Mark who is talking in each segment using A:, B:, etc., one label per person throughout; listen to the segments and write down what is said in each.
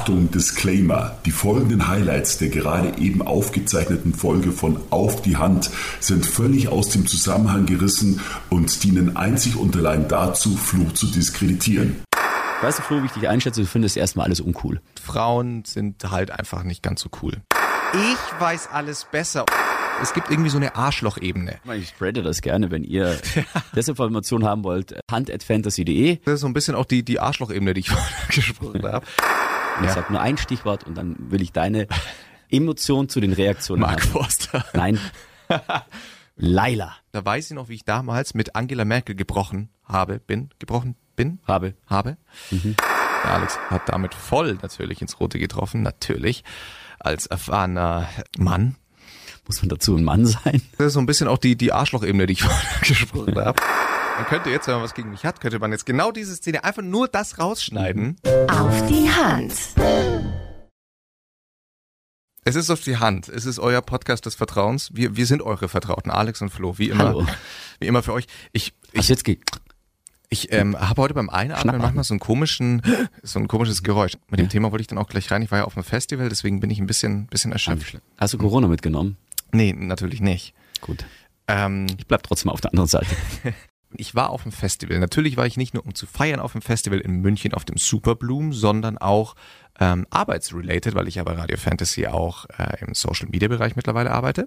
A: Achtung, Disclaimer. Die folgenden Highlights der gerade eben aufgezeichneten Folge von Auf die Hand sind völlig aus dem Zusammenhang gerissen und dienen einzig und allein dazu, Flo zu diskreditieren.
B: Weißt du, Flo, wie ich dich einschätze, du findest erstmal alles uncool.
C: Frauen sind halt einfach nicht ganz so cool. Ich weiß alles besser. Es gibt irgendwie so eine Arschlochebene.
B: Ich spreade das gerne, wenn ihr Desinformation haben wollt. hand@fantasy.de.
C: Das ist so ein bisschen auch die Arschlochebene, die ich vorhin gesprochen habe.
B: Ich sag nur ein Stichwort und dann will ich deine Emotion zu den Reaktionen
C: Mark
B: haben.
C: Forster.
B: Nein. Laila.
C: Da weiß ich noch, wie ich damals mit Angela Merkel gebrochen habe. Habe. Mhm. Der Alex hat damit voll natürlich ins Rote getroffen. Natürlich. Als erfahrener Mann.
B: Muss man dazu ein Mann sein?
C: Das ist so ein bisschen auch die Arschlochebene, die ich vorhin gesprochen habe. Man könnte jetzt, wenn man was gegen mich hat, könnte man jetzt genau diese Szene einfach nur das rausschneiden.
D: Auf die Hand.
C: Es ist auf die Hand. Es ist euer Podcast des Vertrauens. Wir sind eure Vertrauten, Alex und Flo, wie immer.
B: Hallo.
C: Wie immer für euch. Ich habe heute beim Einatmen manchmal so ein komisches Geräusch. Mit dem Thema wollte ich dann auch gleich rein. Ich war ja auf einem Festival, deswegen bin ich ein bisschen erschöpft.
B: Hast du Corona mitgenommen?
C: Nee, natürlich nicht.
B: Gut. Ich bleib trotzdem auf der anderen Seite.
C: Ich war auf dem Festival. Natürlich war ich nicht nur um zu feiern auf dem Festival in München auf dem Superbloom, sondern auch arbeitsrelated, weil ich ja bei Radio Fantasy auch im Social Media Bereich mittlerweile arbeite.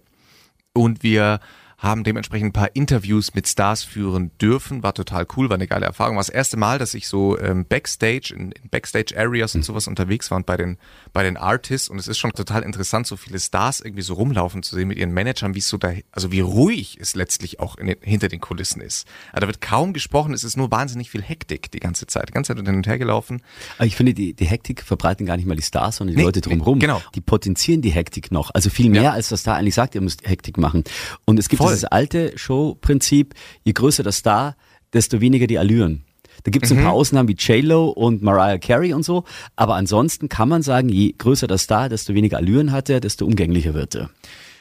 C: Und wir haben dementsprechend ein paar Interviews mit Stars führen dürfen. War total cool, war eine geile Erfahrung. War das erste Mal, dass ich so Backstage, in Backstage-Areas und sowas unterwegs war und bei den Artists. Und es ist schon total interessant, so viele Stars irgendwie so rumlaufen zu sehen mit ihren Managern, wie es so da, also wie ruhig es letztlich auch hinter den Kulissen ist. Also da wird kaum gesprochen, es ist nur wahnsinnig viel Hektik die ganze Zeit hin und her gelaufen.
B: Aber ich finde, die Hektik verbreiten gar nicht mal die Stars, sondern die Leute drumherum.
C: Genau.
B: Die potenzieren die Hektik noch. Also viel mehr, als das Star eigentlich sagt, ihr müsst Hektik machen. Und es gibt dieses alte Show-Prinzip, je größer der Star, desto weniger die Allüren. Da gibt es ein paar Ausnahmen wie J-Lo und Mariah Carey und so, aber ansonsten kann man sagen, je größer der Star, desto weniger Allüren hat er, desto umgänglicher wird er.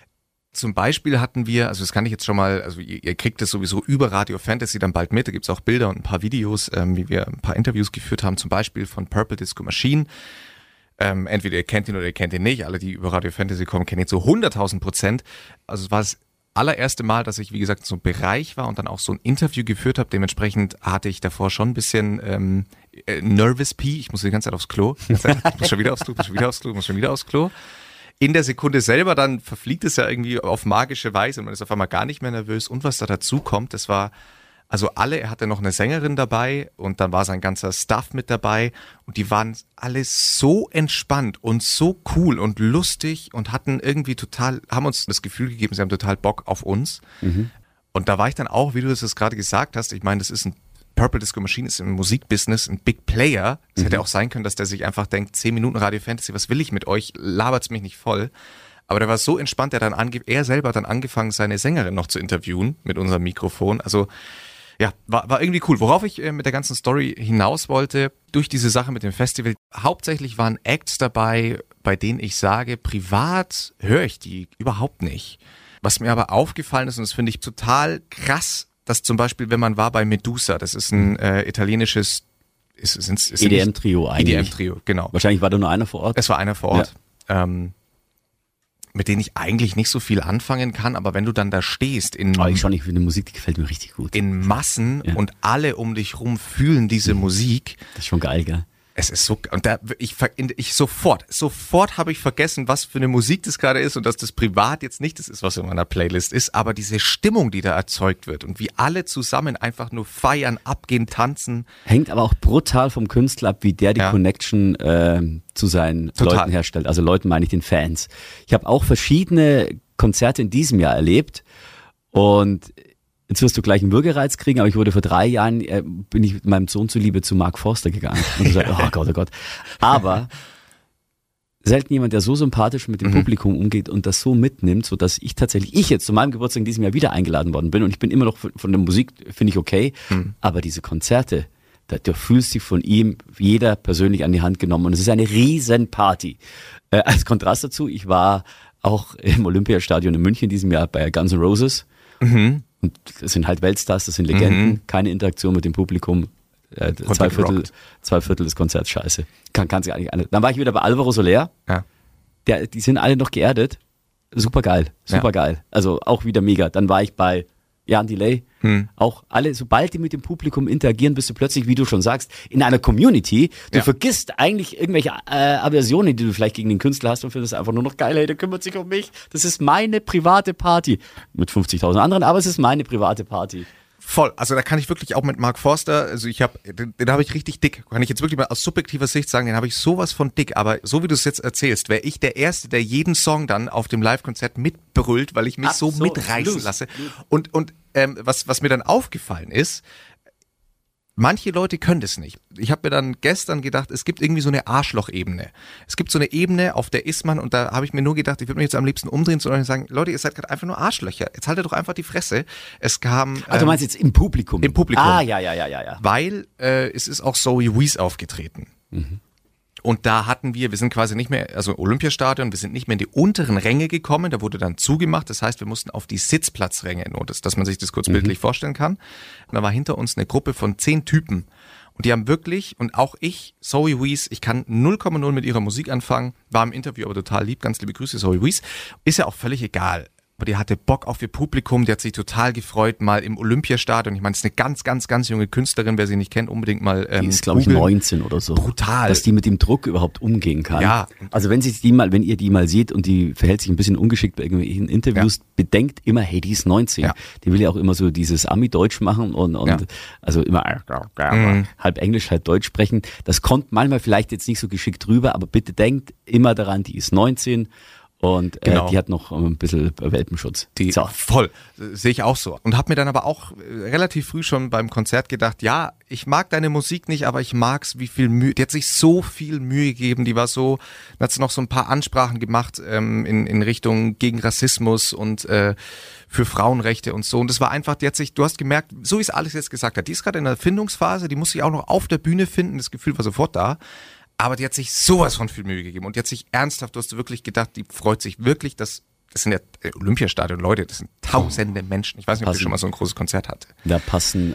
C: Zum Beispiel hatten wir, also das kann ich jetzt schon mal, also ihr kriegt es sowieso über Radio Fantasy dann bald mit, da gibt's auch Bilder und ein paar Videos, wie wir ein paar Interviews geführt haben, zum Beispiel von Purple Disco Machine. Entweder ihr kennt ihn oder ihr kennt ihn nicht, alle, die über Radio Fantasy kommen, kennen ihn zu 100.000%. Also es war das allererste Mal, dass ich, wie gesagt, in so einem Bereich war und dann auch so ein Interview geführt habe. Dementsprechend hatte ich davor schon ein bisschen Nervous Pee. Ich musste die ganze Zeit aufs Klo. Ich muss schon wieder aufs Klo. In der Sekunde selber, dann verfliegt es ja irgendwie auf magische Weise und man ist auf einmal gar nicht mehr nervös. Und was da dazu kommt, das war, also er hatte noch eine Sängerin dabei und dann war sein ganzer Staff mit dabei und die waren alle so entspannt und so cool und lustig und hatten irgendwie haben uns das Gefühl gegeben, sie haben total Bock auf uns. Mhm. Und da war ich dann auch, wie du das gerade gesagt hast, ich meine, das ist Purple Disco Machine ist im Musikbusiness ein Big Player. Es hätte auch sein können, dass der sich einfach denkt, 10 Minuten Radio Fantasy, was will ich mit euch? Labert's mich nicht voll. Aber der war so entspannt, er selber hat dann angefangen, seine Sängerin noch zu interviewen mit unserem Mikrofon. Also ja, war irgendwie cool. Worauf ich mit der ganzen Story hinaus wollte, durch diese Sache mit dem Festival, hauptsächlich waren Acts dabei, bei denen ich sage, privat höre ich die überhaupt nicht. Was mir aber aufgefallen ist, und das finde ich total krass, dass zum Beispiel, wenn man war bei Medusa, das ist ein italienisches
B: EDM-Trio eigentlich.
C: EDM-Trio, genau.
B: Wahrscheinlich war da nur einer vor Ort.
C: Es war einer vor Ort. Ja. Mit denen ich eigentlich nicht so viel anfangen kann, aber wenn du dann da stehst ich
B: finde Musik, die gefällt mir richtig gut.
C: In Massen und alle um dich rum fühlen diese Musik.
B: Das ist schon geil, gell?
C: Es ist so, und ich sofort habe ich vergessen, was für eine Musik das gerade ist und dass das privat jetzt nicht das ist, was in meiner Playlist ist, aber diese Stimmung, die da erzeugt wird und wie alle zusammen einfach nur feiern, abgehen, tanzen.
B: Hängt aber auch brutal vom Künstler ab, wie der die Connection zu seinen Leuten herstellt. Also Leuten meine ich den Fans. Ich habe auch verschiedene Konzerte in diesem Jahr erlebt und jetzt wirst du gleich einen Würgereiz kriegen, aber ich wurde vor 3 Jahren, bin ich mit meinem Sohn zuliebe zu Mark Forster gegangen. Und gesagt, oh Gott. Aber selten jemand, der so sympathisch mit dem Publikum umgeht und das so mitnimmt, sodass ich jetzt zu meinem Geburtstag in diesem Jahr wieder eingeladen worden bin und ich bin immer noch von der Musik, finde ich okay, aber diese Konzerte, du fühlst dich von ihm jeder persönlich an die Hand genommen und es ist eine Riesenparty. Als Kontrast dazu, ich war auch im Olympiastadion in München in diesem Jahr bei Guns N' Roses. Und das sind halt Weltstars, das sind Legenden, keine Interaktion mit dem Publikum, Zwei Viertel des Konzerts scheiße. Kann sich eigentlich Dann war ich wieder bei Alvaro Soler.
C: Ja.
B: Die sind alle noch geerdet. Super geil. Also auch wieder mega. Dann war ich bei Jan Delay. Auch alle, sobald die mit dem Publikum interagieren, bist du plötzlich, wie du schon sagst, in einer Community. Du vergisst eigentlich irgendwelche Aversionen, die du vielleicht gegen den Künstler hast und findest einfach nur noch geil, hey, der kümmert sich um mich. Das ist meine private Party. Mit 50.000 anderen, aber es ist meine private Party.
C: Voll, also da kann ich wirklich auch mit Mark Forster, also den habe ich richtig dick, kann ich jetzt wirklich mal aus subjektiver Sicht sagen, den habe ich sowas von dick, aber so wie du es jetzt erzählst, wäre ich der Erste, der jeden Song dann auf dem Live-Konzert mitbrüllt, weil ich mich so mitreißen lasse. Und was mir dann aufgefallen ist, manche Leute können das nicht. Ich habe mir dann gestern gedacht, es gibt irgendwie so eine Arschlochebene. Es gibt so eine Ebene, auf der ist man, und da habe ich mir nur gedacht, ich würde mich jetzt am liebsten umdrehen zu euch und sagen, Leute, ihr seid gerade einfach nur Arschlöcher. Jetzt haltet doch einfach die Fresse. Es kam...
B: du meinst jetzt im Publikum?
C: Im Publikum.
B: Ja.
C: Weil es ist auch Zoe Wees aufgetreten. Und da hatten wir sind quasi nicht mehr, also Olympiastadion, wir sind nicht mehr in die unteren Ränge gekommen, da wurde dann zugemacht, das heißt, wir mussten auf die Sitzplatzränge, nur dass man sich das kurz bildlich vorstellen kann. Und da war hinter uns eine Gruppe von 10 Typen und die haben wirklich, und auch ich, Zoe Wees, ich kann 0,0 mit ihrer Musik anfangen, war im Interview aber total lieb, ganz liebe Grüße, Zoe Wees, ist ja auch völlig egal. Aber die hatte Bock auf ihr Publikum, die hat sich total gefreut, mal im Olympiastadion. Ich meine, es ist eine ganz, ganz, ganz junge Künstlerin, wer sie nicht kennt, unbedingt mal
B: die ist, glaube ich, 19 oder so.
C: Brutal.
B: Dass die mit dem Druck überhaupt umgehen kann.
C: Ja.
B: Also wenn ihr die mal seht und die verhält sich ein bisschen ungeschickt bei irgendwelchen Interviews, bedenkt immer, hey, die ist 19. Ja. Die will ja auch immer so dieses Ami-Deutsch machen und also immer halb Englisch, halb Deutsch sprechen. Das kommt manchmal vielleicht jetzt nicht so geschickt rüber, aber bitte denkt immer daran, die ist 19. Und die hat noch ein bisschen Welpenschutz.
C: Voll, sehe ich auch so. Und habe mir dann aber auch relativ früh schon beim Konzert gedacht, ja, ich mag deine Musik nicht, aber ich mag's, wie viel Mühe, die hat sich so viel Mühe gegeben, die war so, dann hat sie noch so ein paar Ansprachen gemacht in Richtung gegen Rassismus und für Frauenrechte und so. Und das war einfach, du hast gemerkt, so wie es alles jetzt gesagt hat, die ist gerade in der Findungsphase, die muss sich auch noch auf der Bühne finden, das Gefühl war sofort da. Aber die hat sich sowas von viel Mühe gegeben und die hat sich ernsthaft, du hast wirklich gedacht, die freut sich wirklich, das sind ja Olympiastadion, Leute, das sind tausende Menschen. Ich weiß nicht, ob die schon mal so ein großes Konzert hatte.
B: Da passen,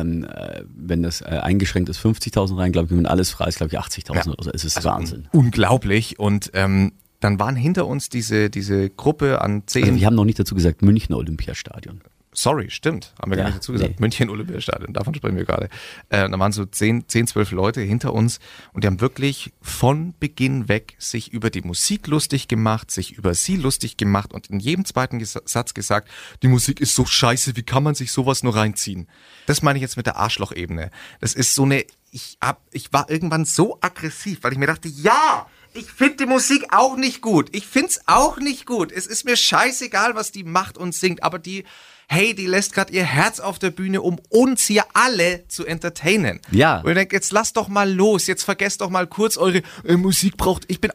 B: wenn das eingeschränkt ist, 50.000 rein, glaube ich, wenn alles frei ist, glaube ich, 80.000 oder so. Es ist also Wahnsinn.
C: Unglaublich und dann waren hinter uns diese Gruppe an 10...
B: Also wir haben noch nicht dazu gesagt, Münchner Olympiastadion.
C: Sorry, stimmt. Haben wir gar nicht dazu gesagt. Nee. München Olympiastadion, davon sprechen wir gerade. Da waren so 10, 12 Leute hinter uns und die haben wirklich von Beginn weg sich über die Musik lustig gemacht, sich über sie lustig gemacht und in jedem zweiten Satz gesagt, die Musik ist so scheiße, wie kann man sich sowas nur reinziehen? Das meine ich jetzt mit der Arschlochebene. Das ist so eine, ich war irgendwann so aggressiv, weil ich mir dachte, ja, ich finde die Musik auch nicht gut. Ich find's auch nicht gut. Es ist mir scheißegal, was die macht und singt, aber die lässt gerade ihr Herz auf der Bühne, um uns hier alle zu entertainen.
B: Ja.
C: Und ich denke, jetzt lasst doch mal los, jetzt vergesst doch mal kurz eure Musik braucht. Ich bin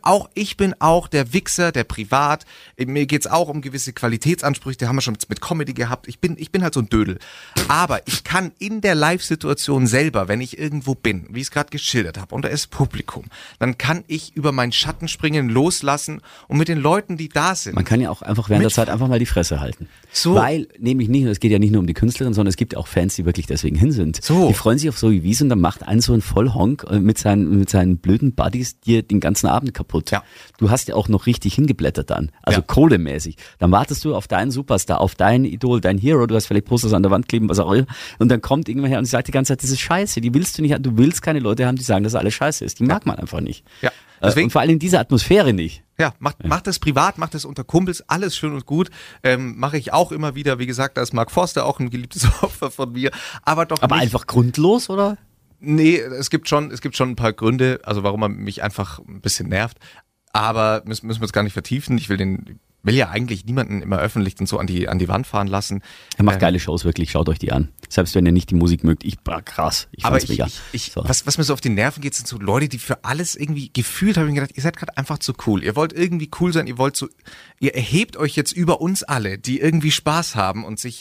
C: auch der Wichser, der privat. Mir geht's auch um gewisse Qualitätsansprüche, die haben wir schon mit Comedy gehabt. Ich bin halt so ein Dödel. Aber ich kann in der Live-Situation selber, wenn ich irgendwo bin, wie ich es gerade geschildert habe, und da ist Publikum, dann kann ich über meinen Schatten springen, loslassen und mit den Leuten, die da sind.
B: Man kann ja auch einfach während der Zeit einfach mal die Fresse halten.
C: So.
B: Weil, nämlich nicht, es geht ja nicht nur um die Künstlerin, sondern es gibt auch Fans, die wirklich deswegen hin sind.
C: So.
B: Die freuen sich auf Zoe Wees und dann macht einen so ein Vollhonk mit seinen blöden Buddies dir den ganzen Abend kaputt.
C: Ja.
B: Du hast ja auch noch richtig hingeblättert dann, also kohlemäßig. Dann wartest du auf deinen Superstar, auf dein Idol, dein Hero, du hast vielleicht Posters an der Wand kleben, was auch immer. Und dann kommt irgendwer her und sagt die ganze Zeit, das ist scheiße, die willst du nicht, du willst keine Leute haben, die sagen, dass alles scheiße ist. Die mag man einfach nicht.
C: Ja. Deswegen,
B: und vor allem in dieser Atmosphäre nicht.
C: Ja, macht das privat, macht das unter Kumpels, alles schön und gut. Mache ich auch immer wieder. Wie gesagt, da ist Mark Forster auch ein geliebtes Opfer von mir. Aber nicht
B: einfach grundlos, oder?
C: Nee, es gibt schon ein paar Gründe, also warum er mich einfach ein bisschen nervt. Aber müssen wir jetzt gar nicht vertiefen. Ich will ja eigentlich niemanden immer öffentlich und so an die Wand fahren lassen.
B: Er macht geile Shows, wirklich, schaut euch die an. Selbst wenn ihr nicht die Musik mögt, krass. Ich fand's mega.
C: Was mir so auf die Nerven geht, sind so Leute, die für alles irgendwie gefühlt haben, gedacht, ihr seid gerade einfach zu cool. Ihr wollt irgendwie cool sein, ihr erhebt euch jetzt über uns alle, die irgendwie Spaß haben und sich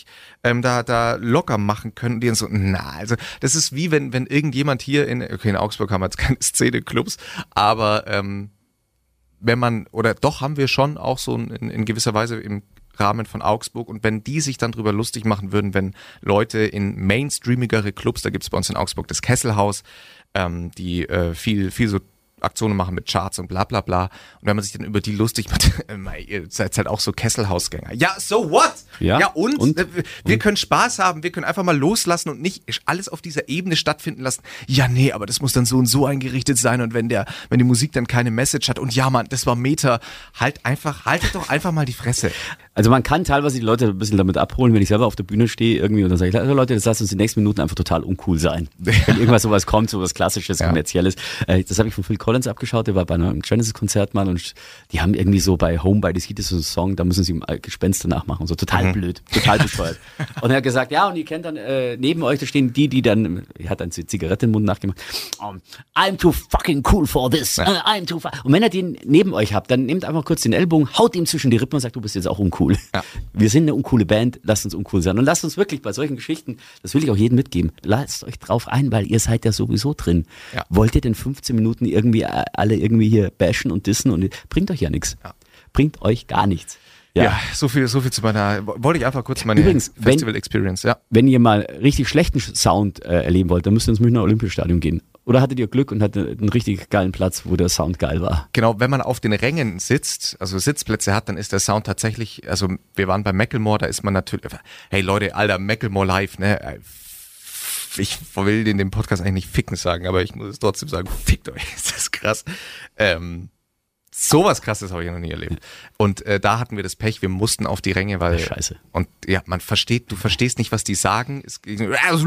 C: da locker machen können. Die dann so, also das ist wie wenn irgendjemand hier in Augsburg haben wir jetzt keine Szene-Clubs, aber haben wir schon auch so in gewisser Weise im Rahmen von Augsburg und wenn die sich dann drüber lustig machen würden, wenn Leute in mainstreamigere Clubs, da gibt es bei uns in Augsburg das Kesselhaus, die viel so Aktionen machen mit Charts und bla bla bla. Und wenn man sich dann über die lustig macht, ihr seid halt auch so Kesselhausgänger. Ja, so what? Ja und? Wir können Spaß haben, wir können einfach mal loslassen und nicht alles auf dieser Ebene stattfinden lassen. Ja, nee, aber das muss dann so und so eingerichtet sein und wenn die Musik dann keine Message hat und ja, Mann, das war Meta, haltet doch einfach mal die Fresse.
B: Also man kann teilweise die Leute ein bisschen damit abholen, wenn ich selber auf der Bühne stehe irgendwie und dann sage ich, also Leute, das lasst uns die nächsten Minuten einfach total uncool sein. Wenn irgendwas sowas kommt, sowas Klassisches, Kommerzielles. Das habe ich von Phil Collins abgeschaut, der war bei einem Genesis-Konzert mal und die haben irgendwie so bei Home by the Sea, das ist so ein Song, da müssen sie Gespenster nachmachen und so, total blöd, total bescheuert. Und er hat gesagt, ja, und ihr kennt dann, neben euch, da stehen die dann, er hat eine Zigarette im Mund nachgemacht, I'm too fucking cool for this, I'm too Und wenn ihr den neben euch habt, dann nehmt einfach kurz den Ellbogen, haut ihm zwischen die Rippen und sagt, du bist jetzt auch uncool. Ja. Wir sind eine uncoole Band, lasst uns uncool sein. Und lasst uns wirklich bei solchen Geschichten, das will ich auch jedem mitgeben, lasst euch drauf ein, weil ihr seid ja sowieso drin. Ja. Wollt ihr denn 15 Minuten irgendwie alle irgendwie hier bashen und dissen und bringt euch ja nichts. Ja. Bringt euch gar nichts.
C: Ja, so viel zu meiner, wollte ich einfach kurz meine Festival-Experience,
B: Wenn ihr mal richtig schlechten Sound erleben wollt, dann müsst ihr ins Münchner Olympiastadion gehen. Oder hattet ihr Glück und hattet einen richtig geilen Platz, wo der Sound geil war?
C: Genau, wenn man auf den Rängen sitzt, also Sitzplätze hat, dann ist der Sound tatsächlich, also wir waren bei Macklemore, da ist man natürlich, hey Leute, Alter, Macklemore live, ne? Ich will in dem Podcast eigentlich nicht ficken sagen, aber ich muss es trotzdem sagen, fickt euch, ist das krass. Sowas Krasses habe ich noch nie erlebt. Und da hatten wir das Pech, wir mussten auf die Ränge, weil...
B: Scheiße.
C: Und ja, du verstehst nicht, was die sagen. Und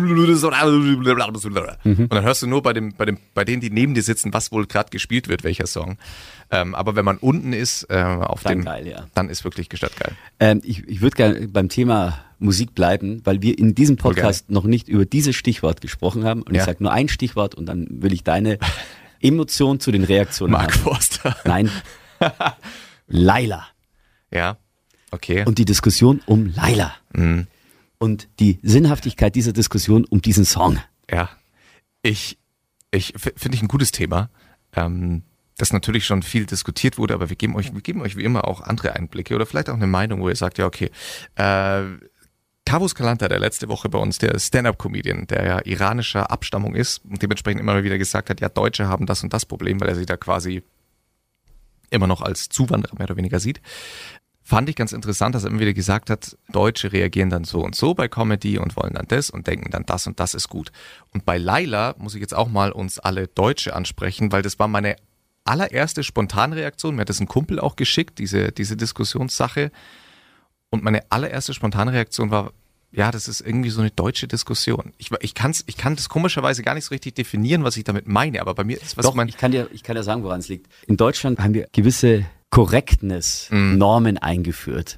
C: dann hörst du nur bei denen, die neben dir sitzen, was wohl gerade gespielt wird, welcher Song. Aber wenn man unten ist, dann ist wirklich gestört geil.
B: Ich würde gerne beim Thema Musik bleiben, weil wir in diesem Podcast noch nicht über dieses Stichwort gesprochen haben. Und ich sage nur ein Stichwort und dann will ich deine Emotion zu den Reaktionen
C: Mark Forster.
B: Nein. Laila.
C: Ja, okay.
B: Und die Diskussion um Laila. Mhm. Und die Sinnhaftigkeit dieser Diskussion um diesen Song.
C: Ja, ich finde ich ein gutes Thema. Das natürlich schon viel diskutiert wurde, aber wir geben euch wie immer auch andere Einblicke oder vielleicht auch eine Meinung, wo ihr sagt, ja okay, Kavus Kalanta, der letzte Woche bei uns, der Stand-Up-Comedian, der ja iranischer Abstammung ist und dementsprechend immer wieder gesagt hat, ja, Deutsche haben das und das Problem, weil er sich da quasi immer noch als Zuwanderer mehr oder weniger sieht. Fand ich ganz interessant, dass er immer wieder gesagt hat, Deutsche reagieren dann so und so bei Comedy und wollen dann das und denken dann das und das ist gut. Und bei Laila muss ich jetzt auch mal uns alle Deutsche ansprechen, weil das war meine allererste Spontanreaktion. Mir hat das ein Kumpel auch geschickt, diese Diskussionssache. Und meine allererste Spontanreaktion war, ja, das ist irgendwie so eine deutsche Diskussion. Ich kann das komischerweise gar nicht so richtig definieren, was ich damit meine, aber bei mir ist
B: ich kann dir sagen, woran es liegt. In Deutschland haben wir gewisse Korrektness-Normen eingeführt.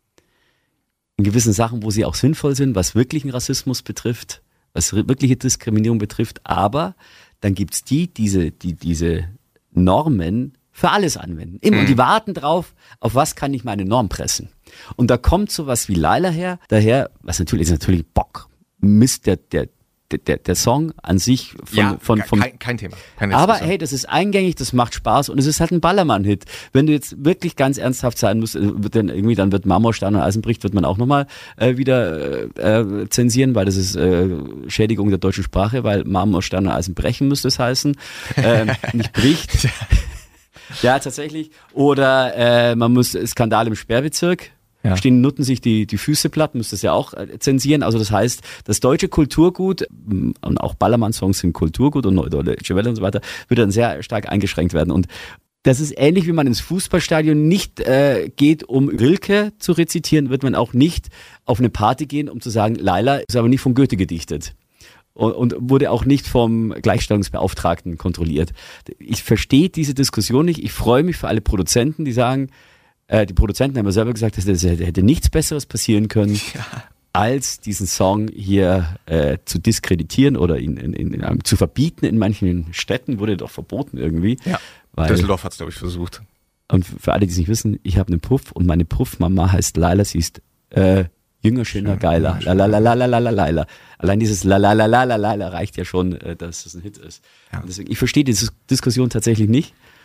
B: In gewissen Sachen, wo sie auch sinnvoll sind, was wirklichen Rassismus betrifft, was wirkliche Diskriminierung betrifft, aber dann gibt's diese Normen für alles anwenden. Immer. Und die warten drauf, auf was kann ich meine Norm pressen. Und da kommt sowas wie Laila daher, was natürlich ist Bock. Mist, der Song an sich
C: kein Thema.
B: Aber hey, das ist eingängig, das macht Spaß und es ist halt ein Ballermann-Hit. Wenn du jetzt wirklich ganz ernsthaft sein musst, dann wird Marmorstein und Eisenbricht wird man auch nochmal wieder zensieren, weil das ist Schädigung der deutschen Sprache, weil Marmorstein und Eisen brechen müsste es heißen, nicht bricht. Ja, tatsächlich. Oder man muss Skandal im Sperrbezirk. Ja. Nutten sich die Füße platt, müsste es ja auch zensieren. Also das heißt, das deutsche Kulturgut und auch Ballermann-Songs sind Kulturgut und Deutsche Welle und so weiter, wird dann sehr stark eingeschränkt werden. Und das ist ähnlich, wie man ins Fußballstadion nicht geht, um Rilke zu rezitieren, wird man auch nicht auf eine Party gehen, um zu sagen, Laila ist aber nicht von Goethe gedichtet. Und wurde auch nicht vom Gleichstellungsbeauftragten kontrolliert. Ich verstehe diese Diskussion nicht. Ich freue mich für alle Produzenten, die sagen, die Produzenten haben ja selber gesagt, dass hätte nichts Besseres passieren können, als diesen Song hier zu diskreditieren oder ihn zu verbieten. In manchen Städten wurde doch verboten irgendwie. Ja.
C: Düsseldorf hat es, glaube ich, versucht.
B: Und für alle, die es nicht wissen, ich habe einen Puff und meine Puffmama heißt Laila, sie ist jünger, schöner, geiler. Laila. Allein dieses Laila reicht ja schon, dass es ein Hit ist. Ja. Und deswegen, ich verstehe diese Diskussion tatsächlich nicht.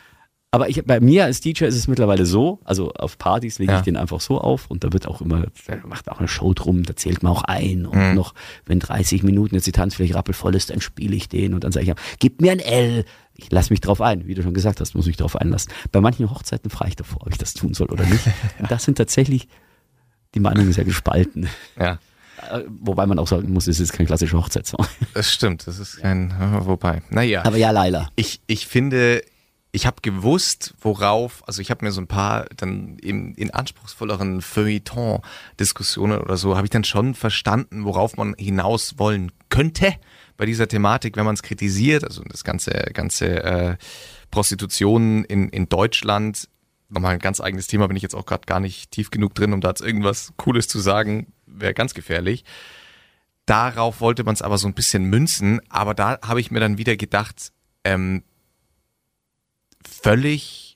B: Aber bei mir als DJ ist es mittlerweile so, also auf Partys lege ich den einfach so auf und da wird auch immer, da macht auch eine Show drum, da zählt man auch ein und noch, wenn 30 Minuten jetzt die Tanzfläche rappelvoll ist, dann spiele ich den und dann sage ich, gib mir ein L. Ich lasse mich drauf ein, wie du schon gesagt hast, muss mich drauf einlassen. Bei manchen Hochzeiten frage ich davor, ob ich das tun soll oder nicht. Und das sind tatsächlich die Meinungen sehr gespalten.
C: Ja.
B: Wobei man auch sagen muss, es ist kein klassischer Hochzeitssong.
C: Das stimmt, das ist wobei. Naja.
B: Aber ja, Laila.
C: Ich finde, ich habe gewusst, worauf, also ich habe mir so ein paar dann eben in anspruchsvolleren Feuilleton-Diskussionen oder so, habe ich dann schon verstanden, worauf man hinaus wollen könnte bei dieser Thematik, wenn man es kritisiert, also das ganze Prostitution in Deutschland, nochmal ein ganz eigenes Thema, bin ich jetzt auch gerade gar nicht tief genug drin, um da jetzt irgendwas Cooles zu sagen, wäre ganz gefährlich. Darauf wollte man es aber so ein bisschen münzen, aber da habe ich mir dann wieder gedacht, völlig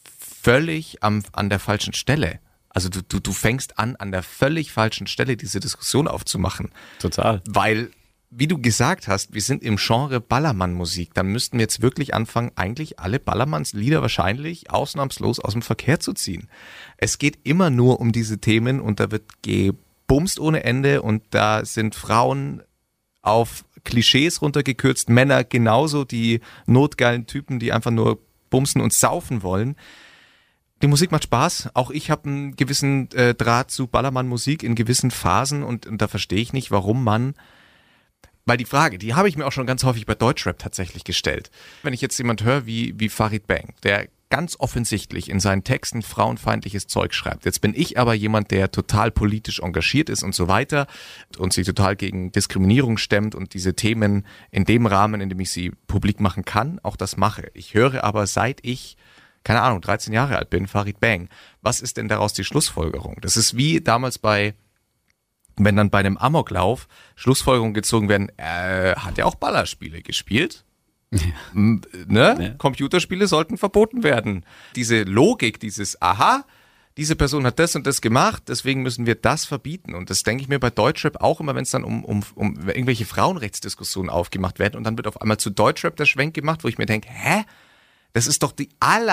C: an der falschen Stelle. Also du fängst an der völlig falschen Stelle diese Diskussion aufzumachen.
B: Total.
C: Weil, wie du gesagt hast, wir sind im Genre Ballermann-Musik. Dann müssten wir jetzt wirklich anfangen, eigentlich alle Ballermanns-Lieder wahrscheinlich ausnahmslos aus dem Verkehr zu ziehen. Es geht immer nur um diese Themen und da wird gebumst ohne Ende und da sind Frauen auf Klischees runtergekürzt, Männer genauso, die notgeilen Typen, die einfach nur bumsen und saufen wollen. Die Musik macht Spaß. Auch ich habe einen gewissen Draht zu Ballermann-Musik in gewissen Phasen und da verstehe ich nicht, warum man, weil die Frage, die habe ich mir auch schon ganz häufig bei Deutschrap tatsächlich gestellt. Wenn ich jetzt jemand höre wie Farid Bang, der ganz offensichtlich in seinen Texten frauenfeindliches Zeug schreibt. Jetzt bin ich aber jemand, der total politisch engagiert ist und so weiter und sich total gegen Diskriminierung stemmt und diese Themen in dem Rahmen, in dem ich sie publik machen kann, auch das mache. Ich höre aber seit ich, keine Ahnung, 13 Jahre alt bin, Farid Bang. Was ist denn daraus die Schlussfolgerung? Das ist wie damals wenn dann bei einem Amoklauf Schlussfolgerungen gezogen werden, hat er auch Ballerspiele gespielt? Ja. Ne? Ja. Computerspiele sollten verboten werden. Diese Logik, dieses Aha, diese Person hat das und das gemacht, deswegen müssen wir das verbieten. Und das denke ich mir bei Deutschrap auch immer, wenn es dann um irgendwelche Frauenrechtsdiskussionen aufgemacht werden und dann wird auf einmal zu Deutschrap der Schwenk gemacht, wo ich mir denke, das ist doch die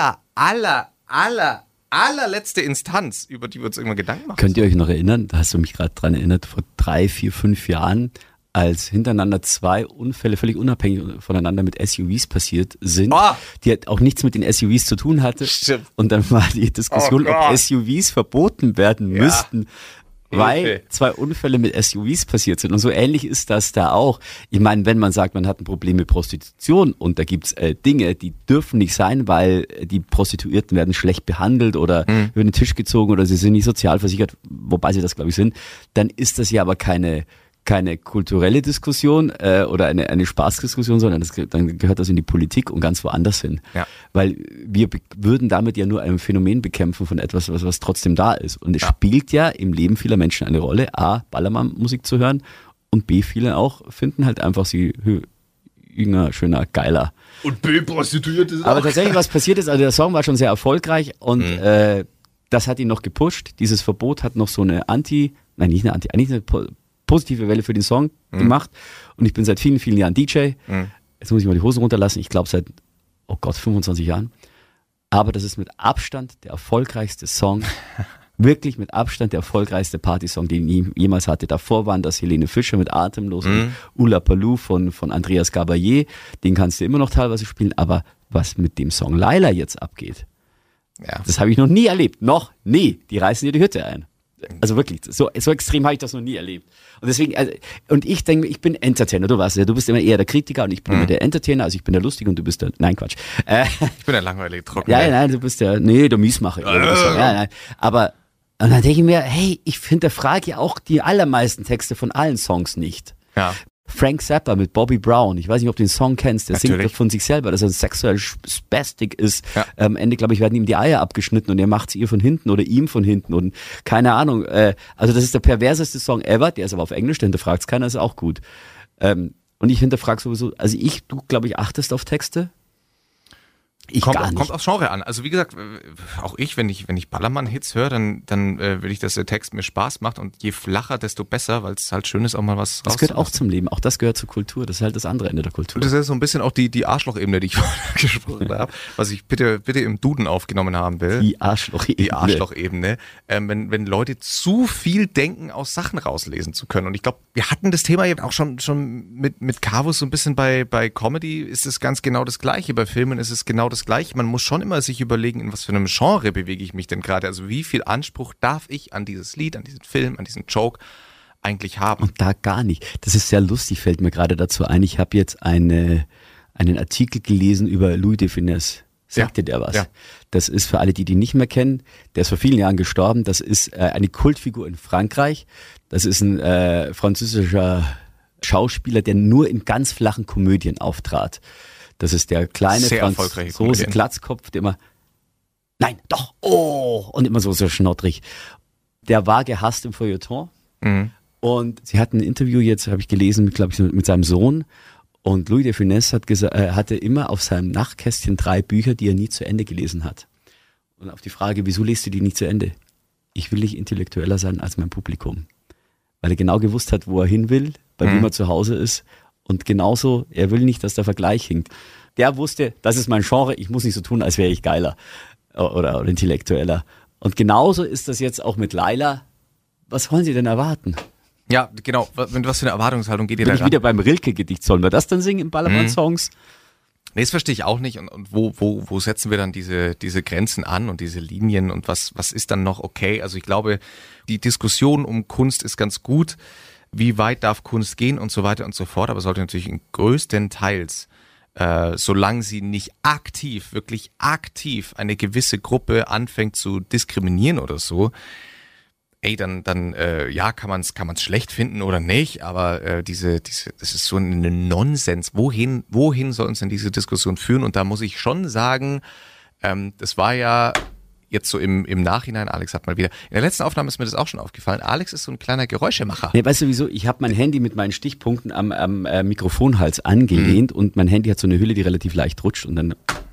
C: allerletzte Instanz, über die wir uns irgendwann Gedanken machen.
B: Könnt ihr euch noch erinnern, da hast du mich gerade dran erinnert, vor 3, 4, 5 Jahren, als hintereinander 2 Unfälle völlig unabhängig voneinander mit SUVs passiert sind, die halt auch nichts mit den SUVs zu tun hatte. Stimmt. Und dann war die Diskussion, ob SUVs verboten werden müssten, weil 2 Unfälle mit SUVs passiert sind. Und so ähnlich ist das da auch. Ich meine, wenn man sagt, man hat ein Problem mit Prostitution und da gibt's Dinge, die dürfen nicht sein, weil die Prostituierten werden schlecht behandelt oder über den Tisch gezogen oder sie sind nicht sozialversichert, wobei sie das, glaube ich, sind, dann ist das ja aber keine kulturelle Diskussion oder eine Spaßdiskussion, sondern dann gehört das in die Politik und ganz woanders hin. Ja. Weil wir würden damit ja nur ein Phänomen bekämpfen von etwas, was trotzdem da ist. Und es spielt ja im Leben vieler Menschen eine Rolle, A, Ballermann-Musik zu hören und B, viele auch finden halt einfach sie jünger, schöner, geiler.
C: Und B, Prostituierte ist
B: Aber tatsächlich, was passiert ist, also der Song war schon sehr erfolgreich und das hat ihn noch gepusht. Dieses Verbot hat noch so eine eigentlich eine positive Welle für den Song gemacht und ich bin seit vielen, vielen Jahren DJ. Jetzt muss ich mal die Hosen runterlassen. Ich glaube seit, 25 Jahren. Aber das ist mit Abstand der erfolgreichste Song, wirklich mit Abstand der erfolgreichste Partysong, den ich jemals hatte. Davor waren das Helene Fischer mit Atemlos und Ula Palou von Andreas Gabayé. Den kannst du immer noch teilweise spielen, aber was mit dem Song Laila jetzt abgeht, das habe ich noch nie erlebt. Noch nie. Die reißen dir die Hütte ein. Also wirklich, so extrem habe ich das noch nie erlebt. Und deswegen, und ich denke, ich bin Entertainer, du weißt ja, du bist immer eher der Kritiker und ich bin immer der Entertainer, also ich bin der Lustige und du bist der, nein, Quatsch.
C: Ich bin der langweilige Trocken.
B: Ja, nein, du bist der Miesmacher. Ja, nein. Aber, und dann denke ich mir, hey, ich hinterfrage ja auch die allermeisten Texte von allen Songs nicht. Ja. Frank Zappa mit Bobby Brown, ich weiß nicht, ob du den Song kennst, der singt von sich selber, dass er sexuell spastic ist. Ja. Am Ende, glaube ich, werden ihm die Eier abgeschnitten und er macht sie ihr von hinten oder ihm von hinten und keine Ahnung. Also das ist der perverseste Song ever, der ist aber auf Englisch, der hinterfragt es keiner, ist auch gut. Und ich hinterfrage sowieso, also du, glaube ich, achtest auf Texte?
C: Kommt aufs Genre an. Also wie gesagt, auch ich, wenn ich Ballermann-Hits höre, dann will ich, dass der Text mir Spaß macht und je flacher, desto besser, weil es halt schön ist, auch mal was
B: Das gehört auch zum Leben, auch das gehört zur Kultur, das ist halt das andere Ende der Kultur.
C: Und das ist so ein bisschen auch die Arschloch-Ebene, die ich vorhin gesprochen habe, was ich bitte im Duden aufgenommen haben will.
B: Die Arschloch-Ebene.
C: Wenn Leute zu viel denken, aus Sachen rauslesen zu können. Und ich glaube, wir hatten das Thema eben auch schon mit Carvus so ein bisschen bei Comedy ist es ganz genau das Gleiche, bei Filmen ist es genau das Gleiche. Man muss schon immer sich überlegen, in was für einem Genre bewege ich mich denn gerade. Also wie viel Anspruch darf ich an dieses Lied, an diesen Film, an diesen Joke eigentlich haben?
B: Und da gar nicht. Das ist sehr lustig, fällt mir gerade dazu ein. Ich habe jetzt einen Artikel gelesen über Louis de Funès. Sagte der was? Ja. Das ist für alle, die nicht mehr kennen, der ist vor vielen Jahren gestorben. Das ist eine Kultfigur in Frankreich. Das ist ein französischer Schauspieler, der nur in ganz flachen Komödien auftrat. Das ist der kleine Franzose Glatzkopf, der immer, nein, doch, oh, und immer so schnottrig. Der war gehasst im Feuilleton. Mhm. Und sie hatten ein Interview jetzt, habe ich gelesen, glaube ich, mit seinem Sohn. Und Louis de Funès hatte immer auf seinem Nachtkästchen 3 Bücher, die er nie zu Ende gelesen hat. Und auf die Frage, wieso liest du die nicht zu Ende? Ich will nicht intellektueller sein als mein Publikum. Weil er genau gewusst hat, wo er hin will, bei wem er zu Hause ist. Und genauso, er will nicht, dass der Vergleich hinkt. Der wusste, das ist mein Genre, ich muss nicht so tun, als wäre ich geiler oder intellektueller. Und genauso ist das jetzt auch mit Laila. Was wollen Sie denn erwarten?
C: Ja, genau. Was für eine Erwartungshaltung geht ihr
B: da
C: ran?
B: Bin ich wieder beim Rilke-Gedicht. Sollen wir das dann singen im Ballermann-Songs?
C: Nee, das verstehe ich auch nicht. Und wo setzen wir dann diese Grenzen an und diese Linien und was ist dann noch okay? Also ich glaube, die Diskussion um Kunst ist ganz gut. Wie weit darf Kunst gehen und so weiter und so fort, aber sollte natürlich größtenteils, solange sie nicht wirklich aktiv eine gewisse Gruppe anfängt zu diskriminieren oder so, dann kann man's schlecht finden oder nicht, aber das ist so ein Nonsens. Wohin soll uns denn diese Diskussion führen? Und da muss ich schon sagen, das war ja jetzt so im Nachhinein, Alex hat mal wieder, in der letzten Aufnahme ist mir das auch schon aufgefallen, Alex ist so ein kleiner Geräuschemacher.
B: Nee, weißt du wieso? Ich habe mein Handy mit meinen Stichpunkten am Mikrofonhals angelehnt und mein Handy hat so eine Hülle, die relativ leicht rutscht und dann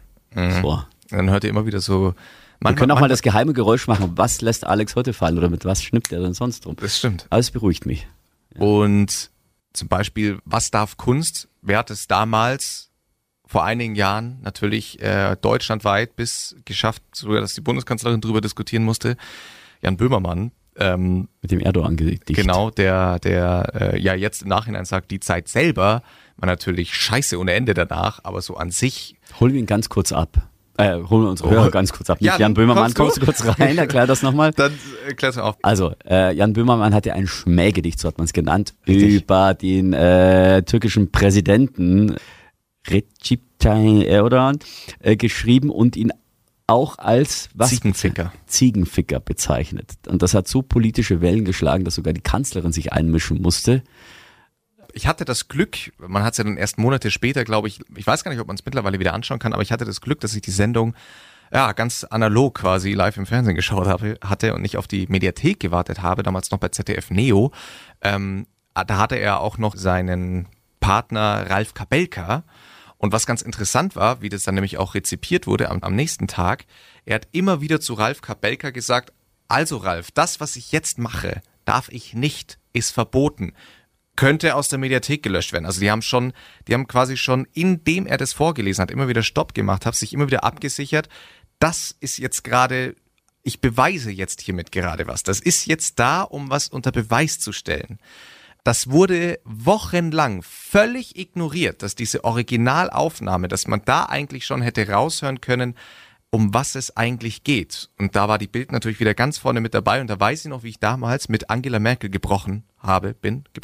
B: so.
C: Dann hört ihr immer wieder so...
B: Wir können auch mal das geheime Geräusch machen. Was lässt Alex heute fallen oder mit was schnippt er denn sonst rum?
C: Das stimmt.
B: Alles beruhigt mich.
C: Ja. Und zum Beispiel, was darf Kunst? Wer hat es damals vor einigen Jahren natürlich deutschlandweit bis geschafft, sogar dass die Bundeskanzlerin drüber diskutieren musste? Jan Böhmermann.
B: Mit dem Erdogan-Gedicht.
C: Genau, der jetzt im Nachhinein sagt, die Zeit selber war natürlich scheiße ohne Ende danach, aber so an sich...
B: Holen wir ihn ganz kurz ab. Holen wir unsere Hörer ganz kurz ab. Jan Böhmermann, kommst du kurz rein, erklär das nochmal.
C: Dann klär's mir auf.
B: Also, Jan Böhmermann hatte ein Schmähgedicht, so hat man es genannt, über den türkischen Präsidenten Recep Tayyip Erdogan geschrieben und ihn auch als Ziegenficker bezeichnet. Und das hat so politische Wellen geschlagen, dass sogar die Kanzlerin sich einmischen musste.
C: Ich hatte das Glück, man hat es ja dann erst Monate später, glaube ich weiß gar nicht, ob man es mittlerweile wieder anschauen kann, aber ich hatte das Glück, dass ich die Sendung ganz analog quasi live im Fernsehen geschaut hatte und nicht auf die Mediathek gewartet habe, damals noch bei ZDF Neo. Da hatte er auch noch seinen Partner Ralf Kabelka. Und was ganz interessant war, wie das dann nämlich auch rezipiert wurde am nächsten Tag, er hat immer wieder zu Ralf Kabelka gesagt, also Ralf, das, was ich jetzt mache, darf ich nicht, ist verboten. Könnte aus der Mediathek gelöscht werden. Also die haben quasi schon, indem er das vorgelesen hat, immer wieder Stopp gemacht, haben sich immer wieder abgesichert. Das ist jetzt gerade, ich beweise jetzt hiermit gerade was. Das ist jetzt da, um was unter Beweis zu stellen. Das wurde wochenlang völlig ignoriert, dass diese Originalaufnahme, dass man da eigentlich schon hätte raushören können, um was es eigentlich geht. Und da war die Bild natürlich wieder ganz vorne mit dabei. Und da weiß ich noch, wie ich damals mit Angela Merkel gebrochen habe,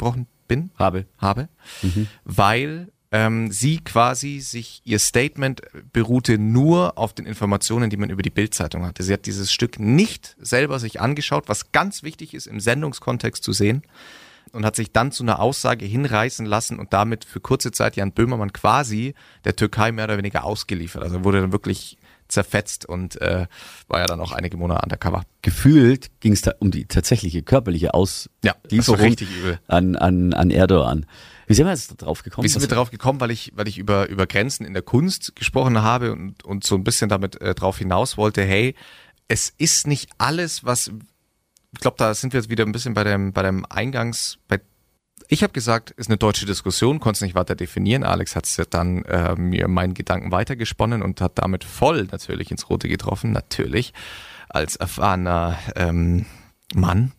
C: weil sie quasi ihr Statement beruhte nur auf den Informationen, die man über die Bild-Zeitung hatte. Sie hat dieses Stück nicht selber sich angeschaut, was ganz wichtig ist im Sendungskontext zu sehen, und hat sich dann zu einer Aussage hinreißen lassen und damit für kurze Zeit Jan Böhmermann quasi der Türkei mehr oder weniger ausgeliefert. Also wurde dann wirklich zerfetzt und war ja dann auch einige Monate undercover.
B: Gefühlt ging es da um die tatsächliche körperliche Auslieferung an Erdogan. Wie sind wir jetzt drauf gekommen?
C: Wie sind wir drauf gekommen, weil ich über Grenzen in der Kunst gesprochen habe und so ein bisschen damit drauf hinaus wollte, hey, es ist nicht alles, was, ich glaube, da sind wir jetzt wieder ein bisschen bei dem ich habe gesagt, ist eine deutsche Diskussion, konnte es nicht weiter definieren. Alex hat es dann mir meinen Gedanken weitergesponnen und hat damit voll natürlich ins Rote getroffen, natürlich, als erfahrener Mann.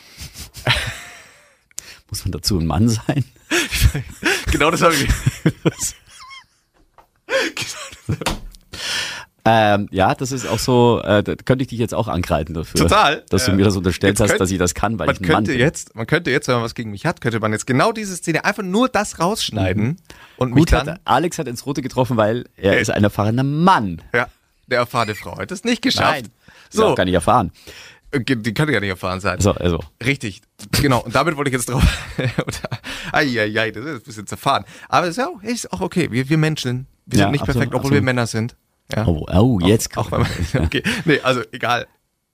B: Muss man dazu ein Mann sein?
C: Genau das habe ich.
B: Ja, das ist auch so, da könnte ich dich jetzt auch angreifen dafür.
C: Total.
B: Dass du mir das unterstellt hast, dass ich das kann, weil ich ein Mann bin.
C: Man könnte jetzt, wenn man was gegen mich hat, könnte man jetzt genau diese Szene einfach nur das rausschneiden. Und
B: Gut, Alex hat ins Rote getroffen, weil er ist ein erfahrener Mann.
C: Ja, der erfahrene Frau hat es nicht geschafft.
B: Nein, so. Auch gar nicht erfahren.
C: Die kann ja nicht erfahren sein.
B: Also.
C: Richtig, genau. Und damit wollte ich jetzt drauf. Das ist ein bisschen zerfahren. Aber es ist auch okay. Wir Menschen, wir sind nicht perfekt, obwohl wir Männer sind. Ja.
B: Oh, jetzt
C: auch okay. Nee, also egal.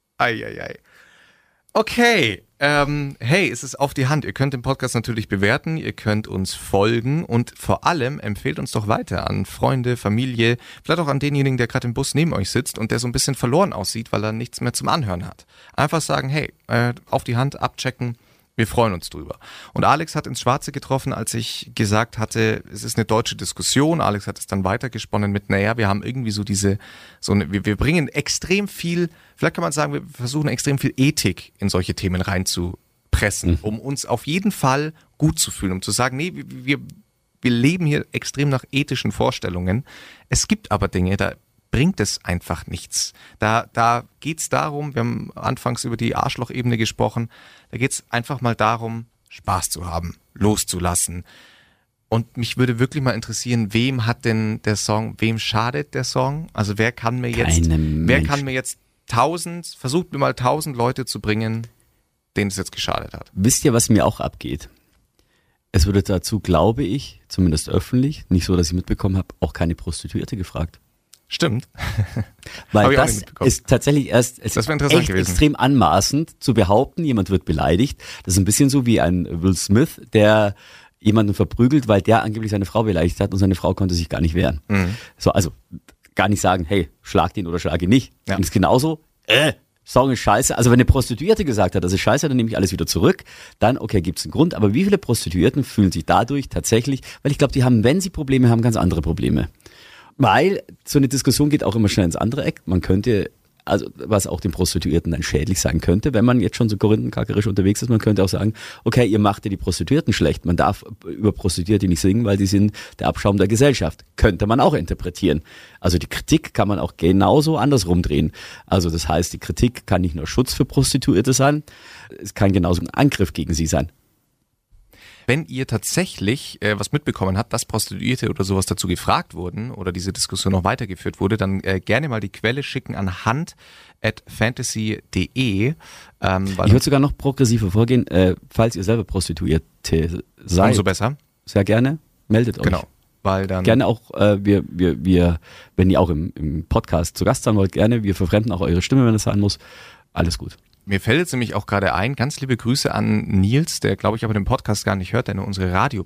C: Okay. Hey, es ist auf die Hand. Ihr könnt den Podcast natürlich bewerten, ihr könnt uns folgen und vor allem empfehlt uns doch weiter an Freunde, Familie, vielleicht auch an denjenigen, der gerade im Bus neben euch sitzt und der so ein bisschen verloren aussieht, weil er nichts mehr zum Anhören hat. Einfach sagen, hey, auf die Hand, abchecken. Wir freuen uns drüber. Und Alex hat ins Schwarze getroffen, als ich gesagt hatte, es ist eine deutsche Diskussion. Alex hat es dann weitergesponnen mit, wir haben irgendwie wir bringen extrem viel, vielleicht kann man sagen, wir versuchen extrem viel Ethik in solche Themen reinzupressen, um uns auf jeden Fall gut zu fühlen, um zu sagen, wir leben hier extrem nach ethischen Vorstellungen. Es gibt aber Dinge, da bringt es einfach nichts. Da geht's darum, wir haben anfangs über die Arschlochebene gesprochen, da geht's einfach mal darum, Spaß zu haben, loszulassen. Und mich würde wirklich mal interessieren, wem schadet der Song? Also wer kann mir jetzt 1000 Leute zu bringen, denen es jetzt geschadet hat?
B: Wisst ihr, was mir auch abgeht? Es wurde dazu, glaube ich, zumindest öffentlich, nicht so, dass ich mitbekommen habe, auch keine Prostituierte gefragt.
C: Stimmt.
B: Weil das ist tatsächlich echt extrem anmaßend zu behaupten, jemand wird beleidigt. Das ist ein bisschen so wie ein Will Smith, der jemanden verprügelt, weil der angeblich seine Frau beleidigt hat und seine Frau konnte sich gar nicht wehren. Mhm. So, also gar nicht sagen, hey, schlag ihn oder schlag ihn nicht. Ja. Und es ist genauso, Song ist scheiße. Also wenn eine Prostituierte gesagt hat, das ist scheiße, dann nehme ich alles wieder zurück. Dann, okay, gibt es einen Grund. Aber wie viele Prostituierten fühlen sich dadurch tatsächlich, weil ich glaube, die haben, wenn sie Probleme haben, ganz andere Probleme. Weil so eine Diskussion geht auch immer schnell ins andere Eck. Man könnte, also was auch den Prostituierten dann schädlich sein könnte, wenn man jetzt schon so korinthenkackerisch unterwegs ist, man könnte auch sagen, okay, ihr macht ja die Prostituierten schlecht. Man darf über Prostituierte nicht singen, weil die sind der Abschaum der Gesellschaft. Könnte man auch interpretieren. Also die Kritik kann man auch genauso andersrum drehen. Also das heißt, die Kritik kann nicht nur Schutz für Prostituierte sein, es kann genauso ein Angriff gegen sie sein.
C: Wenn ihr tatsächlich was mitbekommen habt, dass Prostituierte oder sowas dazu gefragt wurden oder diese Diskussion noch weitergeführt wurde, dann gerne mal die Quelle schicken an hand@fantasy.de.
B: Ich würde sogar noch progressiver vorgehen, falls ihr selber Prostituierte seid.
C: Umso besser.
B: Sehr gerne, meldet euch.
C: Genau. Weil dann
B: gerne auch, wir, wenn ihr auch im Podcast zu Gast sein wollt, gerne, wir verfremden auch eure Stimme, wenn es sein muss. Alles gut.
C: Mir fällt jetzt nämlich auch gerade ein, ganz liebe Grüße an Nils, der glaube ich aber den Podcast gar nicht hört, der nur unsere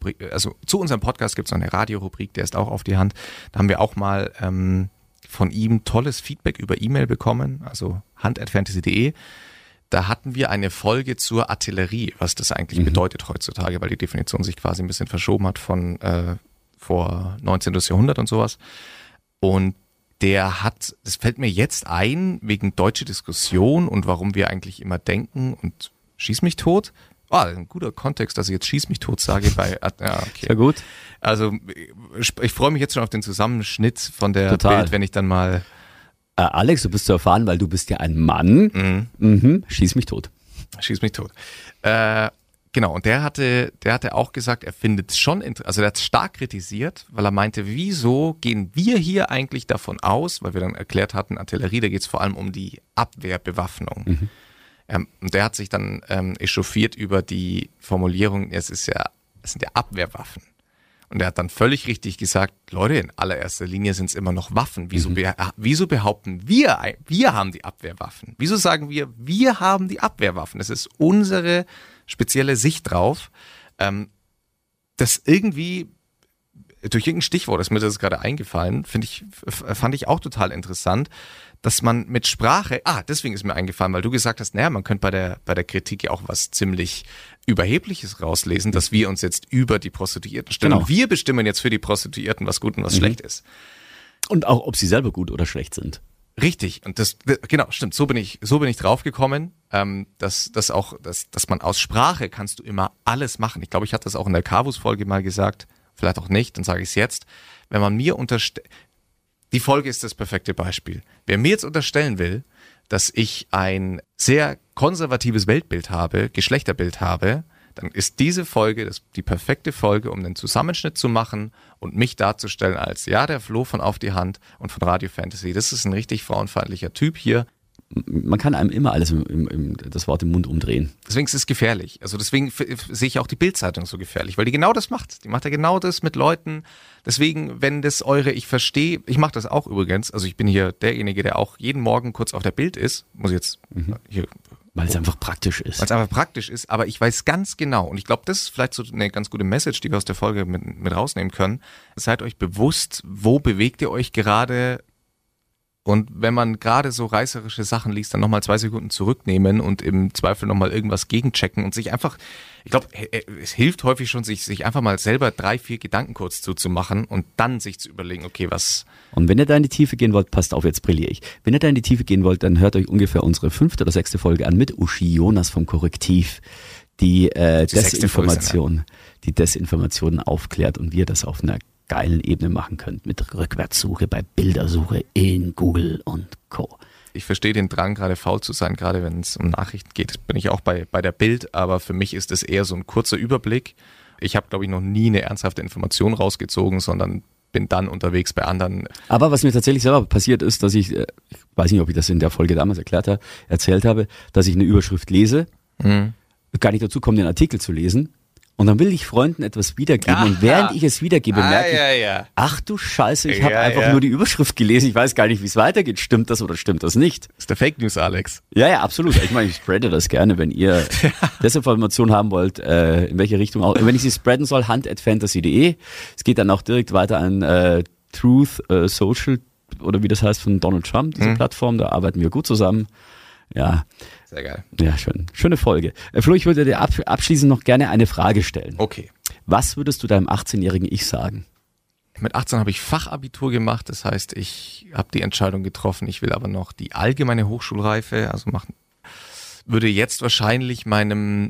C: zu unserem Podcast gibt es noch eine Radiorubrik, der ist auch auf die Hand. Da haben wir auch mal von ihm tolles Feedback über E-Mail bekommen, also hand@fantasy.de. Da hatten wir eine Folge zur Artillerie, was das eigentlich bedeutet heutzutage, weil die Definition sich quasi ein bisschen verschoben hat von vor 19. Jahrhundert und sowas. Und der hat, das fällt mir jetzt ein, wegen deutsche Diskussion und warum wir eigentlich immer denken und schieß mich tot. Ein guter Kontext, dass ich jetzt schieß mich tot sage. Okay.
B: Sehr gut.
C: Also ich freue mich jetzt schon auf den Zusammenschnitt von der Bild, wenn ich dann mal...
B: Alex, du bist zu erfahren, weil du bist ja ein Mann. Schieß mich tot.
C: Schieß mich tot. Genau, und der hatte auch gesagt, er findet es schon also der hat es stark kritisiert, weil er meinte, wieso gehen wir hier eigentlich davon aus, weil wir dann erklärt hatten, Artillerie, da geht es vor allem um die Abwehrbewaffnung. Und der hat sich dann echauffiert über die Formulierung, es sind ja Abwehrwaffen. Und er hat dann völlig richtig gesagt, Leute, in allererster Linie sind es immer noch Waffen. Wieso behaupten wir haben die Abwehrwaffen? Wieso sagen wir haben die Abwehrwaffen? Das ist unsere spezielle Sicht drauf. Das irgendwie, durch irgendein Stichwort ist mir das gerade eingefallen, fand ich auch total interessant, dass man mit Sprache, deswegen ist mir eingefallen, weil du gesagt hast, man könnte bei der Kritik ja auch was ziemlich Überhebliches rauslesen, dass wir uns jetzt über die Prostituierten stellen.
B: Genau.
C: Wir bestimmen jetzt für die Prostituierten, was gut und was schlecht ist.
B: Und auch, ob sie selber gut oder schlecht sind.
C: Richtig. Und genau, stimmt. So bin ich draufgekommen, dass man aus Sprache kannst du immer alles machen. Ich glaube, ich hatte das auch in der Cavus-Folge mal gesagt, vielleicht auch nicht, dann sage ich es jetzt. Wenn man mir die Folge ist das perfekte Beispiel. Wer mir jetzt unterstellen will, dass ich ein sehr konservatives Weltbild habe, Geschlechterbild habe, dann ist diese Folge die perfekte Folge, um einen Zusammenschnitt zu machen und mich darzustellen als, der Flo von Auf die Hand und von Radio Fantasy. Das ist ein richtig frauenfeindlicher Typ hier.
B: Man kann einem immer alles das Wort im Mund umdrehen.
C: Deswegen ist es gefährlich. Also deswegen sehe ich auch die Bild-Zeitung so gefährlich, weil die genau das macht. Die macht ja genau das mit Leuten. Deswegen, wenn das ich verstehe, ich mache das auch übrigens, also ich bin hier derjenige, der auch jeden Morgen kurz auf der Bild ist, muss jetzt hier...
B: Weil es einfach praktisch ist.
C: Weil es einfach praktisch ist, aber ich weiß ganz genau, und ich glaube, das ist vielleicht so eine ganz gute Message, die wir aus der Folge mit rausnehmen können. Seid euch bewusst, wo bewegt ihr euch gerade. Und wenn man gerade so reißerische Sachen liest, dann nochmal 2 Sekunden zurücknehmen und im Zweifel nochmal irgendwas gegenchecken und sich einfach, ich glaube, es hilft häufig schon, sich einfach mal selber 3, 4 Gedanken kurz zuzumachen und dann sich zu überlegen, okay, was...
B: Und wenn ihr da in die Tiefe gehen wollt, passt auf, jetzt brilliere ich. Wenn ihr da in die Tiefe gehen wollt, dann hört euch ungefähr unsere 5. oder 6. Folge an mit Uschi Jonas vom Korrektiv, die Desinformationen aufklärt und wie ihr das auf einer geilen Ebene machen könnt, mit Rückwärtssuche bei Bildersuche in Google und Co.
C: Ich verstehe den Drang, gerade faul zu sein, gerade wenn es um Nachrichten geht, bin ich auch bei der Bild, aber für mich ist es eher so ein kurzer Überblick. Ich habe, glaube ich, noch nie eine ernsthafte Information rausgezogen, sondern bin dann unterwegs bei anderen.
B: Aber was mir tatsächlich selber passiert ist, dass ich weiß nicht, ob ich das in der Folge damals erzählt habe, dass ich eine Überschrift lese, gar nicht dazu komme, den Artikel zu lesen. Und dann will ich Freunden etwas wiedergeben und während ich es wiedergebe, merke ich, ach du Scheiße, ich habe einfach nur die Überschrift gelesen, ich weiß gar nicht, wie es weitergeht. Stimmt das oder stimmt das nicht?
C: Das ist der Fake News, Alex.
B: Ja, absolut. Ich meine, ich spreade das gerne, wenn ihr Desinformation haben wollt, in welche Richtung auch. Wenn ich sie spreaden soll, hand@fantasy.de. Es geht dann auch direkt weiter an Truth Social oder wie das heißt von Donald Trump, diese Plattform, da arbeiten wir gut zusammen. Ja.
C: Sehr geil.
B: Ja, schön. Schöne Folge. Flo, ich würde dir abschließend noch gerne eine Frage stellen.
C: Okay.
B: Was würdest du deinem 18-jährigen Ich sagen?
C: Mit 18 habe ich Fachabitur gemacht, das heißt, ich habe die Entscheidung getroffen, ich will aber noch die allgemeine Hochschulreife, also machen. Würde jetzt wahrscheinlich meinem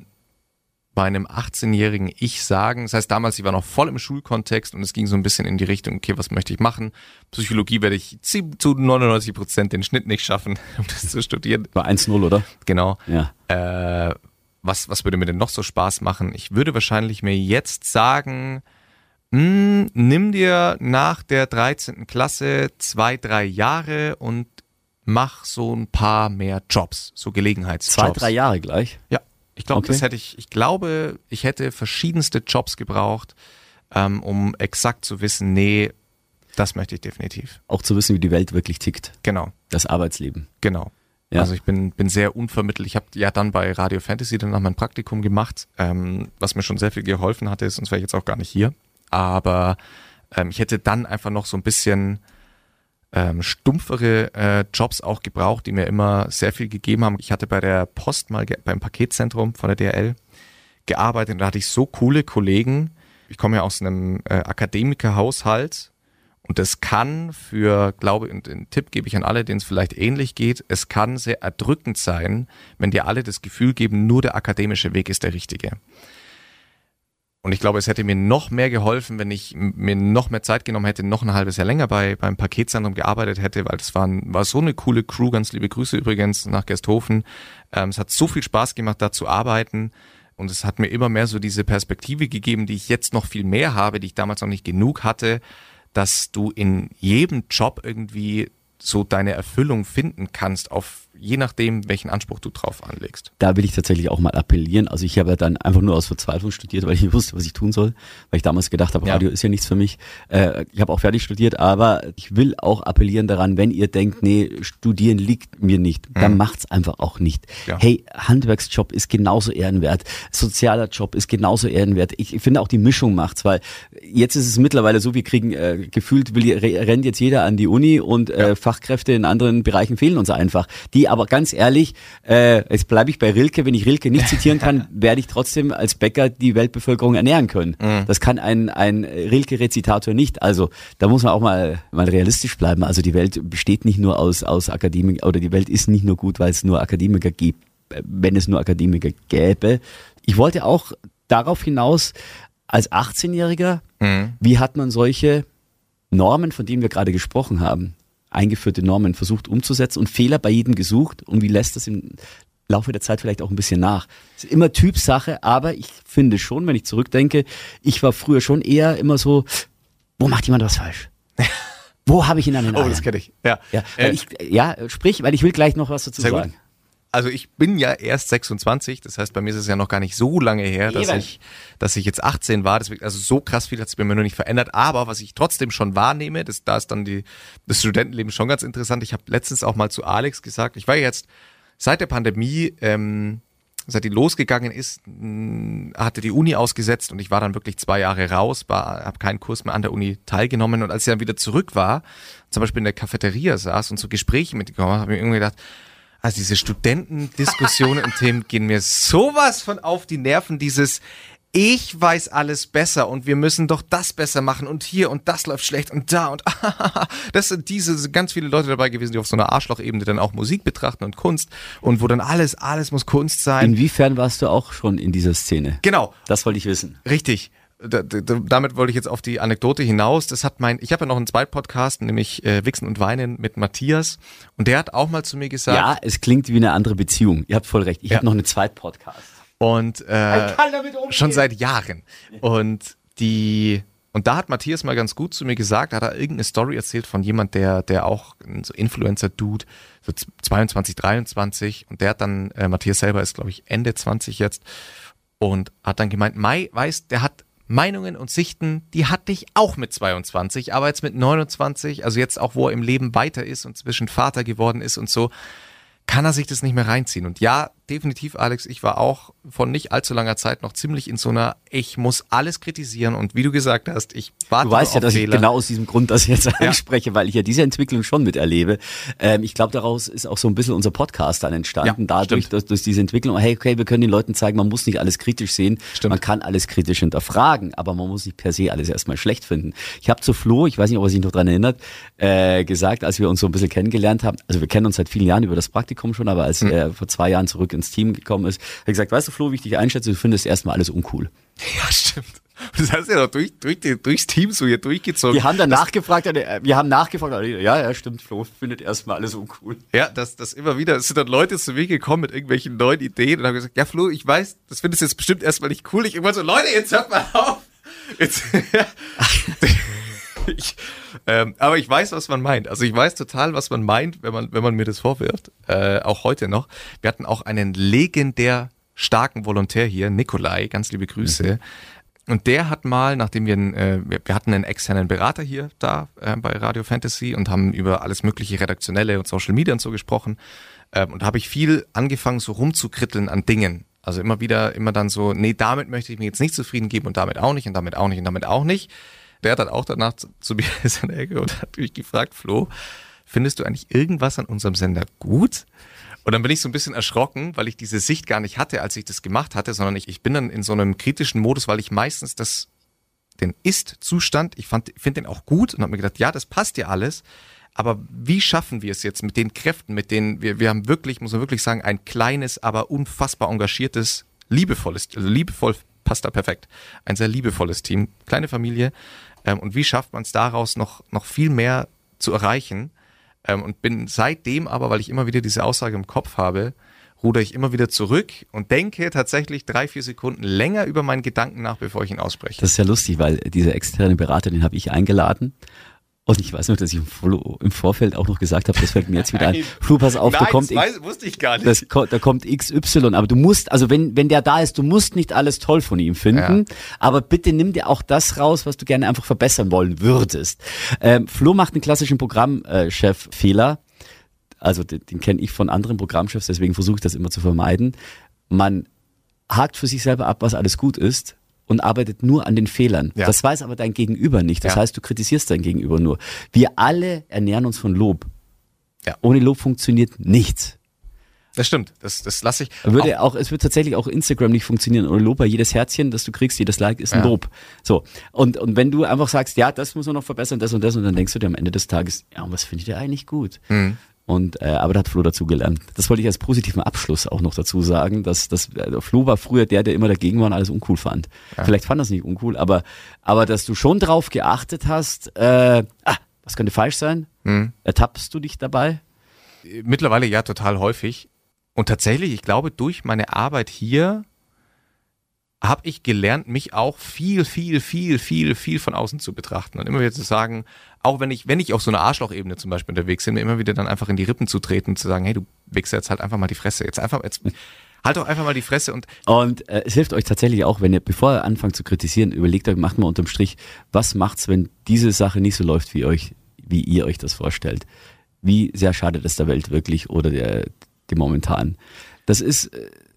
C: 18-jährigen Ich sagen, das heißt damals, ich war noch voll im Schulkontext und es ging so ein bisschen in die Richtung, okay, was möchte ich machen? Psychologie werde ich zu 99% den Schnitt nicht schaffen, um das zu studieren.
B: War 1-0, oder?
C: Genau.
B: Ja.
C: Was würde mir denn noch so Spaß machen? Ich würde wahrscheinlich mir jetzt sagen, nimm dir nach der 13. Klasse 2-3 Jahre und mach so ein paar mehr Jobs, so Gelegenheitsjobs.
B: 2-3 Jahre gleich?
C: Ja. Ich glaube,
B: okay.
C: Ich hätte verschiedenste Jobs gebraucht, um exakt zu wissen, nee, das möchte ich definitiv.
B: Auch zu wissen, wie die Welt wirklich tickt.
C: Genau.
B: Das Arbeitsleben.
C: Genau. Ja. Also ich bin sehr unvermittelt. Ich habe ja dann bei Radio Fantasy danach mein Praktikum gemacht, was mir schon sehr viel geholfen hatte, sonst wäre ich jetzt auch gar nicht hier. Aber ich hätte dann einfach noch so ein bisschen stumpfere Jobs auch gebraucht, die mir immer sehr viel gegeben haben. Ich hatte bei der Post mal beim Paketzentrum von der DHL gearbeitet und da hatte ich so coole Kollegen. Ich komme ja aus einem Akademikerhaushalt und das kann und den Tipp gebe ich an alle, denen es vielleicht ähnlich geht, es kann sehr erdrückend sein, wenn dir alle das Gefühl geben, nur der akademische Weg ist der richtige. Und ich glaube, es hätte mir noch mehr geholfen, wenn ich mir noch mehr Zeit genommen hätte, noch ein halbes Jahr länger beim Paketzentrum gearbeitet hätte, weil das war so eine coole Crew, ganz liebe Grüße übrigens nach Gersthofen. Es hat so viel Spaß gemacht, da zu arbeiten und es hat mir immer mehr so diese Perspektive gegeben, die ich jetzt noch viel mehr habe, die ich damals noch nicht genug hatte, dass du in jedem Job irgendwie so deine Erfüllung finden kannst auf je nachdem, welchen Anspruch du drauf anlegst.
B: Da will ich tatsächlich auch mal appellieren. Also ich habe ja dann einfach nur aus Verzweiflung studiert, weil ich nicht wusste, was ich tun soll, weil ich damals gedacht habe, Radio ist ja nichts für mich. Ich habe auch fertig studiert, aber ich will auch appellieren daran, wenn ihr denkt, nee, studieren liegt mir nicht, dann macht's einfach auch nicht. Ja. Hey, Handwerksjob ist genauso ehrenwert, sozialer Job ist genauso ehrenwert. Ich finde auch die Mischung macht's, weil jetzt ist es mittlerweile so, wir kriegen gefühlt, rennt jetzt jeder an die Uni und Fachkräfte in anderen Bereichen fehlen uns einfach. Die aber ganz ehrlich, jetzt bleibe ich bei Rilke, wenn ich Rilke nicht zitieren kann, werde ich trotzdem als Bäcker die Weltbevölkerung ernähren können. Das kann ein Rilke-Rezitator nicht. Also da muss man auch mal realistisch bleiben. Also die Welt besteht nicht nur aus Akademikern, oder die Welt ist nicht nur gut, weil es nur Akademiker gibt, wenn es nur Akademiker gäbe. Ich wollte auch darauf hinaus, als 18-Jähriger, wie hat man solche Normen, von denen wir gerade gesprochen haben, eingeführte Normen versucht umzusetzen und Fehler bei jedem gesucht und wie lässt das im Laufe der Zeit vielleicht auch ein bisschen nach. Das ist immer Typsache, aber ich finde schon, wenn ich zurückdenke, ich war früher schon eher immer so, wo macht jemand was falsch? Wo habe ich ihn an den Eiern?
C: Oh, das kenne ich. Ja.
B: Sprich, weil ich will gleich noch was dazu sagen.
C: Gut. Also ich bin ja erst 26, das heißt, bei mir ist es ja noch gar nicht so lange her, dass ich jetzt 18 war. Deswegen, also so krass viel hat sich bei mir noch nicht verändert. Aber was ich trotzdem schon wahrnehme, da ist dann das Studentenleben schon ganz interessant. Ich habe letztens auch mal zu Alex gesagt, ich war jetzt seit der Pandemie, seit die losgegangen ist, hatte die Uni ausgesetzt und ich war dann wirklich 2 Jahre raus, habe keinen Kurs mehr an der Uni teilgenommen. Und als ich dann wieder zurück war, zum Beispiel in der Cafeteria saß und so Gespräche mitgekommen habe, habe ich mir irgendwie gedacht, also diese Studentendiskussionen und Themen gehen mir sowas von auf die Nerven, ich weiß alles besser und wir müssen doch das besser machen und hier und das läuft schlecht und da und das sind ganz viele Leute dabei gewesen, die auf so einer Arschlochebene dann auch Musik betrachten und Kunst und wo dann alles muss Kunst sein.
B: Inwiefern warst du auch schon in dieser Szene?
C: Genau.
B: Das wollte ich wissen.
C: Richtig. Damit wollte ich jetzt auf die Anekdote hinaus. Ich habe ja noch einen zweiten Podcast, nämlich Wichsen und Weinen mit Matthias. Und der hat auch mal zu mir gesagt.
B: Ja, es klingt wie eine andere Beziehung. Ihr habt voll recht. Ich habe noch einen zweiten Podcast.
C: Und schon seit Jahren. Und da hat Matthias mal ganz gut zu mir gesagt, hat er irgendeine Story erzählt von jemand, der auch so Influencer-Dude, so 22, 23. Und der hat dann, Matthias selber ist, glaube ich, Ende 20 jetzt. Und hat dann gemeint, der hat Meinungen und Sichten, die hatte ich auch mit 22, aber jetzt mit 29, also jetzt auch, wo er im Leben weiter ist und zwischen Vater geworden ist und so, kann er sich das nicht mehr reinziehen. Und ja, definitiv, Alex, ich war auch von nicht allzu langer Zeit noch ziemlich in so einer, ich muss alles kritisieren und wie du gesagt hast, ich warte auf Fehler.
B: Du weißt ja, dass ich genau aus diesem Grund das jetzt anspreche, weil ich ja diese Entwicklung schon miterlebe. Ich glaube, daraus ist auch so ein bisschen unser Podcast dann entstanden, dadurch, durch diese Entwicklung. Hey, okay, wir können den Leuten zeigen, man muss nicht alles kritisch sehen, man kann alles kritisch hinterfragen, aber man muss nicht per se alles erstmal schlecht finden. Ich habe zu Flo, ich weiß nicht, ob er sich noch daran erinnert, gesagt, als wir uns so ein bisschen kennengelernt haben, also wir kennen uns seit vielen Jahren über das Praktikum schon, aber als er vor 2 Jahren zurück ins Team gekommen ist, hat er gesagt, weißt du Flo, wie ich dich einschätze, du findest erstmal alles uncool.
C: Ja, stimmt. Das heißt ja doch durchs Team so hier durchgezogen.
B: Wir haben dann nachgefragt, ja, stimmt, Flo findet erstmal alles uncool.
C: Ja, das immer wieder, es sind dann Leute zu mir gekommen mit irgendwelchen neuen Ideen und haben gesagt, ja Flo, ich weiß, das findest du jetzt bestimmt erstmal nicht cool. Ich irgendwann so, Leute, jetzt hört mal auf. Aber ich weiß, was man meint. Also ich weiß total, was man meint, wenn man mir das vorwirft. Auch heute noch. Wir hatten auch einen legendär starken Volontär hier, Nikolai, ganz liebe Grüße. Und der hat mal, nachdem wir hatten einen externen Berater hier bei Radio Fantasy und haben über alles mögliche Redaktionelle und Social Media und so gesprochen. Und da habe ich viel angefangen, so rumzukritteln an Dingen. Also immer dann so, nee, damit möchte ich mir jetzt nicht zufrieden geben und damit auch nicht und damit auch nicht und damit auch nicht. Der hat dann auch danach zu mir in seine Ecke und hat mich gefragt, Flo, findest du eigentlich irgendwas an unserem Sender gut? Und dann bin ich so ein bisschen erschrocken, weil ich diese Sicht gar nicht hatte, als ich das gemacht hatte, sondern ich bin dann in so einem kritischen Modus, weil ich meistens den Ist-Zustand, ich finde den auch gut und habe mir gedacht, ja, das passt ja alles, aber wie schaffen wir es jetzt mit den Kräften, mit denen wir haben wirklich, muss man wirklich sagen, ein kleines, aber unfassbar engagiertes, liebevoll passt da perfekt, ein sehr liebevolles Team, kleine Familie, und wie schafft man es daraus noch viel mehr zu erreichen? Und bin seitdem aber, weil ich immer wieder diese Aussage im Kopf habe, ruder ich immer wieder zurück und denke tatsächlich 3-4 Sekunden länger über meinen Gedanken nach, bevor ich ihn ausspreche.
B: Das ist ja lustig, weil dieser externe Berater, den habe ich eingeladen Und ich weiß noch, dass ich im Vorfeld auch noch gesagt habe, das fällt mir jetzt wieder ein. Flo, pass auf,
C: wusste ich gar nicht.
B: Da kommt XY, aber du musst, also wenn der da ist, du musst nicht alles toll von ihm finden, aber bitte nimm dir auch das raus, was du gerne einfach verbessern wollen würdest. Flo macht einen klassischen Programmchef-Fehler, also den kenne ich von anderen Programmchefs, deswegen versuche ich das immer zu vermeiden. Man hakt für sich selber ab, was alles gut ist, und arbeitet nur an den Fehlern. Ja. Das weiß aber dein Gegenüber nicht. Das heißt, du kritisierst dein Gegenüber nur. Wir alle ernähren uns von Lob. Ja. Ohne Lob funktioniert nichts.
C: Das stimmt. Das lasse ich.
B: Es wird tatsächlich auch Instagram nicht funktionieren ohne Lob, weil jedes Herzchen, das du kriegst, jedes Like ist ein Lob. So. Und wenn du einfach sagst, ja, das muss man noch verbessern, das und das, und dann denkst du dir am Ende des Tages, ja, was findet ihr eigentlich gut? Mhm. Aber da hat Flo dazu gelernt. Das wollte ich als positiven Abschluss auch noch dazu sagen, dass Flo war früher der immer dagegen war und alles uncool fand. Ja. Vielleicht fand er es nicht uncool, aber dass du schon drauf geachtet hast, was könnte falsch sein? Ertappst du dich dabei?
C: Mittlerweile ja, total häufig. Und tatsächlich, ich glaube, durch meine Arbeit hier habe ich gelernt, mich auch viel von außen zu betrachten und immer wieder zu sagen, auch wenn ich auf so einer Arschlochebene zum Beispiel unterwegs bin, mir immer wieder dann einfach in die Rippen zu treten und zu sagen, hey, du Wichser, jetzt halt einfach mal die Fresse, jetzt halt doch einfach mal die Fresse. Und
B: es hilft euch tatsächlich auch, bevor ihr anfangt zu kritisieren, überlegt euch, macht mal unterm Strich, was macht's, wenn diese Sache nicht so läuft, wie ihr euch das vorstellt? Wie sehr schadet es der Welt wirklich oder dem momentan? Das ist...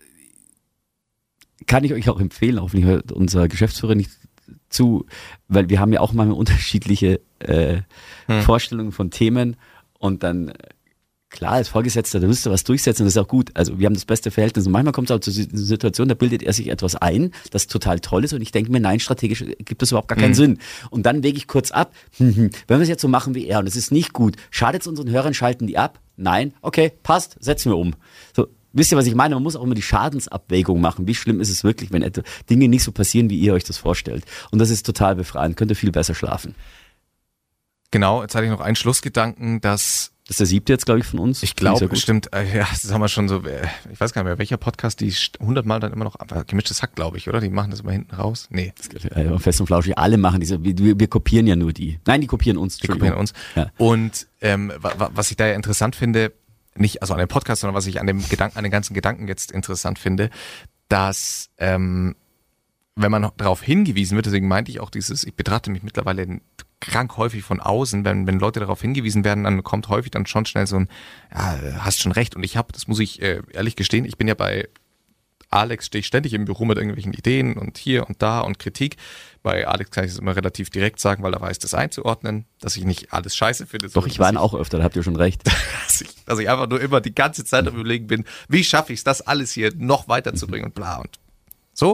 B: kann ich euch auch empfehlen, hoffentlich hört unser Geschäftsführer nicht zu, weil wir haben ja auch mal unterschiedliche Vorstellungen von Themen und dann, klar, als Vorgesetzter, da willst du was durchsetzen, das ist auch gut. Also wir haben das beste Verhältnis und manchmal kommt es auch zu einer Situation, da bildet er sich etwas ein, das total toll ist und ich denke mir, nein, strategisch gibt das überhaupt gar keinen Sinn. Und dann wege ich kurz ab, wenn wir es jetzt so machen wie er und es ist nicht gut, schadet es unseren Hörern, schalten die ab? Nein, okay, passt, setzen wir um. So. Wisst ihr, was ich meine? Man muss auch immer die Schadensabwägung machen. Wie schlimm ist es wirklich, wenn Dinge nicht so passieren, wie ihr euch das vorstellt? Und das ist total befreiend. Könnt ihr viel besser schlafen.
C: Genau, jetzt hatte ich noch einen Schlussgedanken, dass...
B: Das ist der 7. jetzt, glaube ich, von uns.
C: Ich glaube, stimmt. Ja, das haben wir schon so... Ich weiß gar nicht mehr, welcher Podcast, die 100-mal dann immer noch... Gemischtes Hack, glaube ich, oder? Die machen das immer hinten raus. Nee.
B: Fest und Flauschig, alle machen diese... Wir kopieren ja nur die. Nein, die kopieren uns.
C: Die kopieren uns. Ja. Und was ich da ja interessant finde... nicht also an dem Podcast, sondern was ich an den ganzen Gedanken jetzt interessant finde, dass wenn man darauf hingewiesen wird, deswegen meinte ich auch ich betrachte mich mittlerweile krank häufig von außen, wenn Leute darauf hingewiesen werden, dann kommt häufig dann schon schnell so ein, ja, hast schon recht. Und das muss ich ehrlich gestehen, ich bin ja bei Alex, stehe ich ständig im Büro mit irgendwelchen Ideen und hier und da und Kritik. Bei Alex kann ich es immer relativ direkt sagen, weil er weiß, das einzuordnen, dass ich nicht alles scheiße finde.
B: Doch, ich weine auch öfter, da habt ihr schon recht.
C: dass ich einfach nur immer die ganze Zeit am Überlegen bin, wie schaffe ich es, das alles hier noch weiterzubringen und bla und so.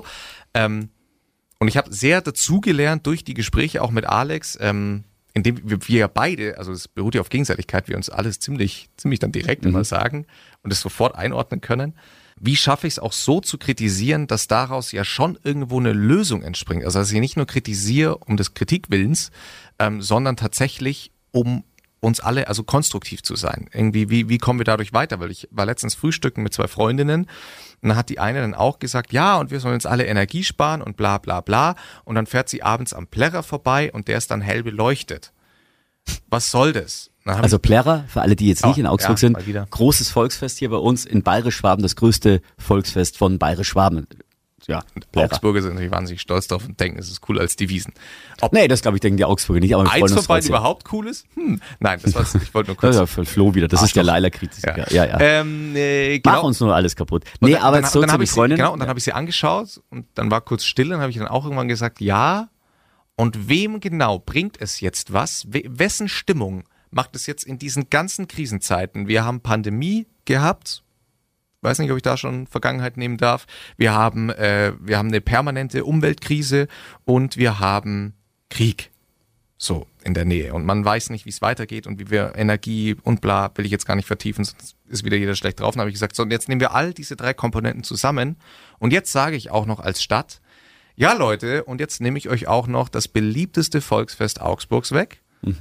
C: Und ich habe sehr dazugelernt durch die Gespräche auch mit Alex, indem wir ja beide, also es beruht ja auf Gegenseitigkeit, wir uns alles ziemlich dann direkt immer sagen und es sofort einordnen können. Wie schaffe ich es auch so zu kritisieren, dass daraus ja schon irgendwo eine Lösung entspringt? Also dass ich nicht nur kritisiere um des Kritikwillens, sondern tatsächlich um uns alle, also konstruktiv zu sein. Irgendwie, wie kommen wir dadurch weiter? Weil ich war letztens frühstücken mit 2 Freundinnen und dann hat die eine dann auch gesagt, ja, und wir sollen jetzt alle Energie sparen und bla bla bla. Und dann fährt sie abends am Plärrer vorbei und der ist dann hell beleuchtet. Was soll das?
B: Also Plärrer, für alle, die jetzt nicht in Augsburg sind, großes Volksfest hier bei uns in Bayerisch-Schwaben, das größte Volksfest von Bayerisch-Schwaben. Ja,
C: Augsburger sind natürlich wahnsinnig stolz drauf und denken, es ist cooler als die Wiesen.
B: Nee, das glaube ich, denken die Augsburger nicht. Aber
C: eins von beiden überhaupt cool ist? Nein, ich wollte nur kurz...
B: Das ist ja Flo wieder, das ist der Leila-Kritiker. Ja.
C: Genau.
B: Mach uns nur alles kaputt. Nee, aber jetzt zurück zu den Freundinnen.
C: Genau, und dann habe ich sie angeschaut und dann war kurz still, dann habe ich dann auch irgendwann gesagt, ja, und wem genau bringt es jetzt was? Wessen Stimmung macht es jetzt in diesen ganzen Krisenzeiten? Wir haben Pandemie gehabt, weiß nicht, ob ich da schon Vergangenheit nehmen darf. Wir haben eine permanente Umweltkrise und wir haben Krieg so in der Nähe. Und man weiß nicht, wie es weitergeht und wie wir Energie und bla, will ich jetzt gar nicht vertiefen, sonst ist wieder jeder schlecht drauf. Dann habe ich gesagt, so, und jetzt nehmen wir all diese 3 Komponenten zusammen und jetzt sage ich auch noch als Stadt, ja Leute, und jetzt nehme ich euch auch noch das beliebteste Volksfest Augsburgs weg.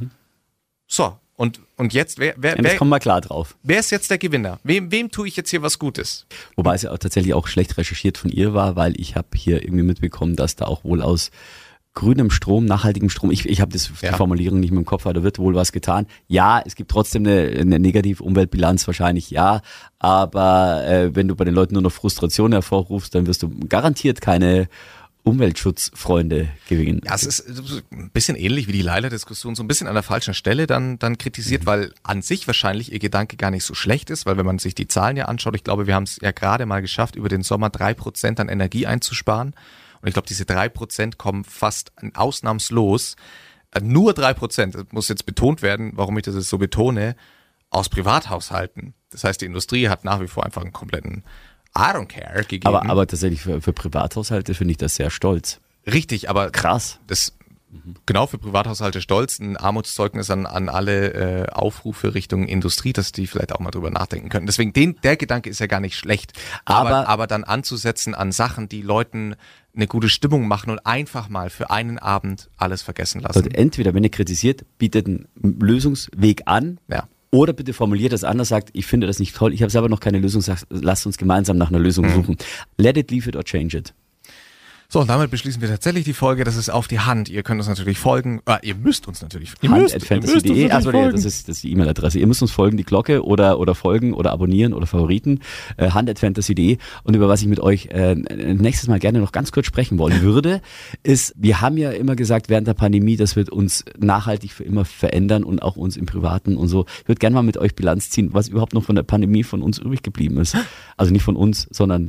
C: So, und jetzt,
B: jetzt kommen wir klar drauf.
C: Wer ist jetzt der Gewinner? Wem tue ich jetzt hier was Gutes?
B: Wobei es ja auch tatsächlich auch schlecht recherchiert von ihr war, weil ich habe hier irgendwie mitbekommen, dass da auch wohl aus grünem Strom, nachhaltigem Strom, ich habe die Formulierung nicht mehr im Kopf, aber da wird wohl was getan. Ja, es gibt trotzdem eine negative Umweltbilanz wahrscheinlich, ja, aber wenn du bei den Leuten nur noch Frustration hervorrufst, dann wirst du garantiert keine Umweltschutzfreunde gewinnen.
C: Ja, es ist ein bisschen ähnlich wie die Leila-Diskussion, so ein bisschen an der falschen Stelle dann kritisiert, weil an sich wahrscheinlich ihr Gedanke gar nicht so schlecht ist, weil wenn man sich die Zahlen ja anschaut, ich glaube, wir haben es ja gerade mal geschafft, über den Sommer 3% an Energie einzusparen. Und ich glaube, diese 3% kommen fast ausnahmslos, nur 3%, das muss jetzt betont werden, warum ich das jetzt so betone, aus Privathaushalten. Das heißt, die Industrie hat nach wie vor einfach einen kompletten I don't care gegeben.
B: Aber tatsächlich für Privathaushalte finde ich das sehr stolz.
C: Richtig, aber
B: krass.
C: Das genau für Privathaushalte stolz, ein Armutszeugnis an alle Aufrufe Richtung Industrie, dass die vielleicht auch mal drüber nachdenken können. Deswegen der Gedanke ist ja gar nicht schlecht. Aber dann anzusetzen an Sachen, die Leuten eine gute Stimmung machen und einfach mal für einen Abend alles vergessen lassen.
B: Also entweder, wenn ihr kritisiert, bietet einen Lösungsweg an.
C: Ja.
B: Oder bitte formuliert das anders, sagt, ich finde das nicht toll, ich habe selber noch keine Lösung, sagt, lasst uns gemeinsam nach einer Lösung suchen. Let it, leave it or change it.
C: So, und damit beschließen wir tatsächlich die Folge. Das ist auf die Hand. Ihr könnt uns natürlich folgen. Ihr müsst uns natürlich
B: hand@fantasy.de. Also das ist die E-Mail-Adresse. Ihr müsst uns folgen, die Glocke oder folgen oder abonnieren oder Favoriten. hand@fantasy.de. Und über was ich mit euch nächstes Mal gerne noch ganz kurz sprechen wollen würde, ist, wir haben ja immer gesagt, während der Pandemie, das wird uns nachhaltig für immer verändern und auch uns im Privaten und so. Ich würde gerne mal mit euch Bilanz ziehen, was überhaupt noch von der Pandemie von uns übrig geblieben ist. Also nicht von uns, sondern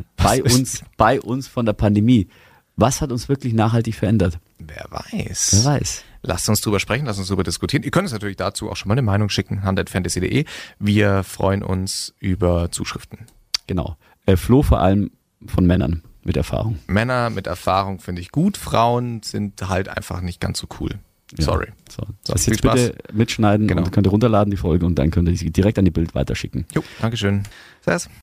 B: bei uns von der Pandemie. Was hat uns wirklich nachhaltig verändert?
C: Wer weiß. Lasst uns drüber sprechen, lasst uns drüber diskutieren. Ihr könnt uns natürlich dazu auch schon mal eine Meinung schicken, hand@fantasy.de. Wir freuen uns über Zuschriften.
B: Genau. Flo vor allem von Männern mit Erfahrung.
C: Männer mit Erfahrung finde ich gut. Frauen sind halt einfach nicht ganz so cool. Sorry.
B: So, das jetzt bitte mitschneiden und könnt ihr runterladen, die Folge, und dann könnt ihr sie direkt an die Bild weiterschicken.
C: Jo, Dankeschön. Servus.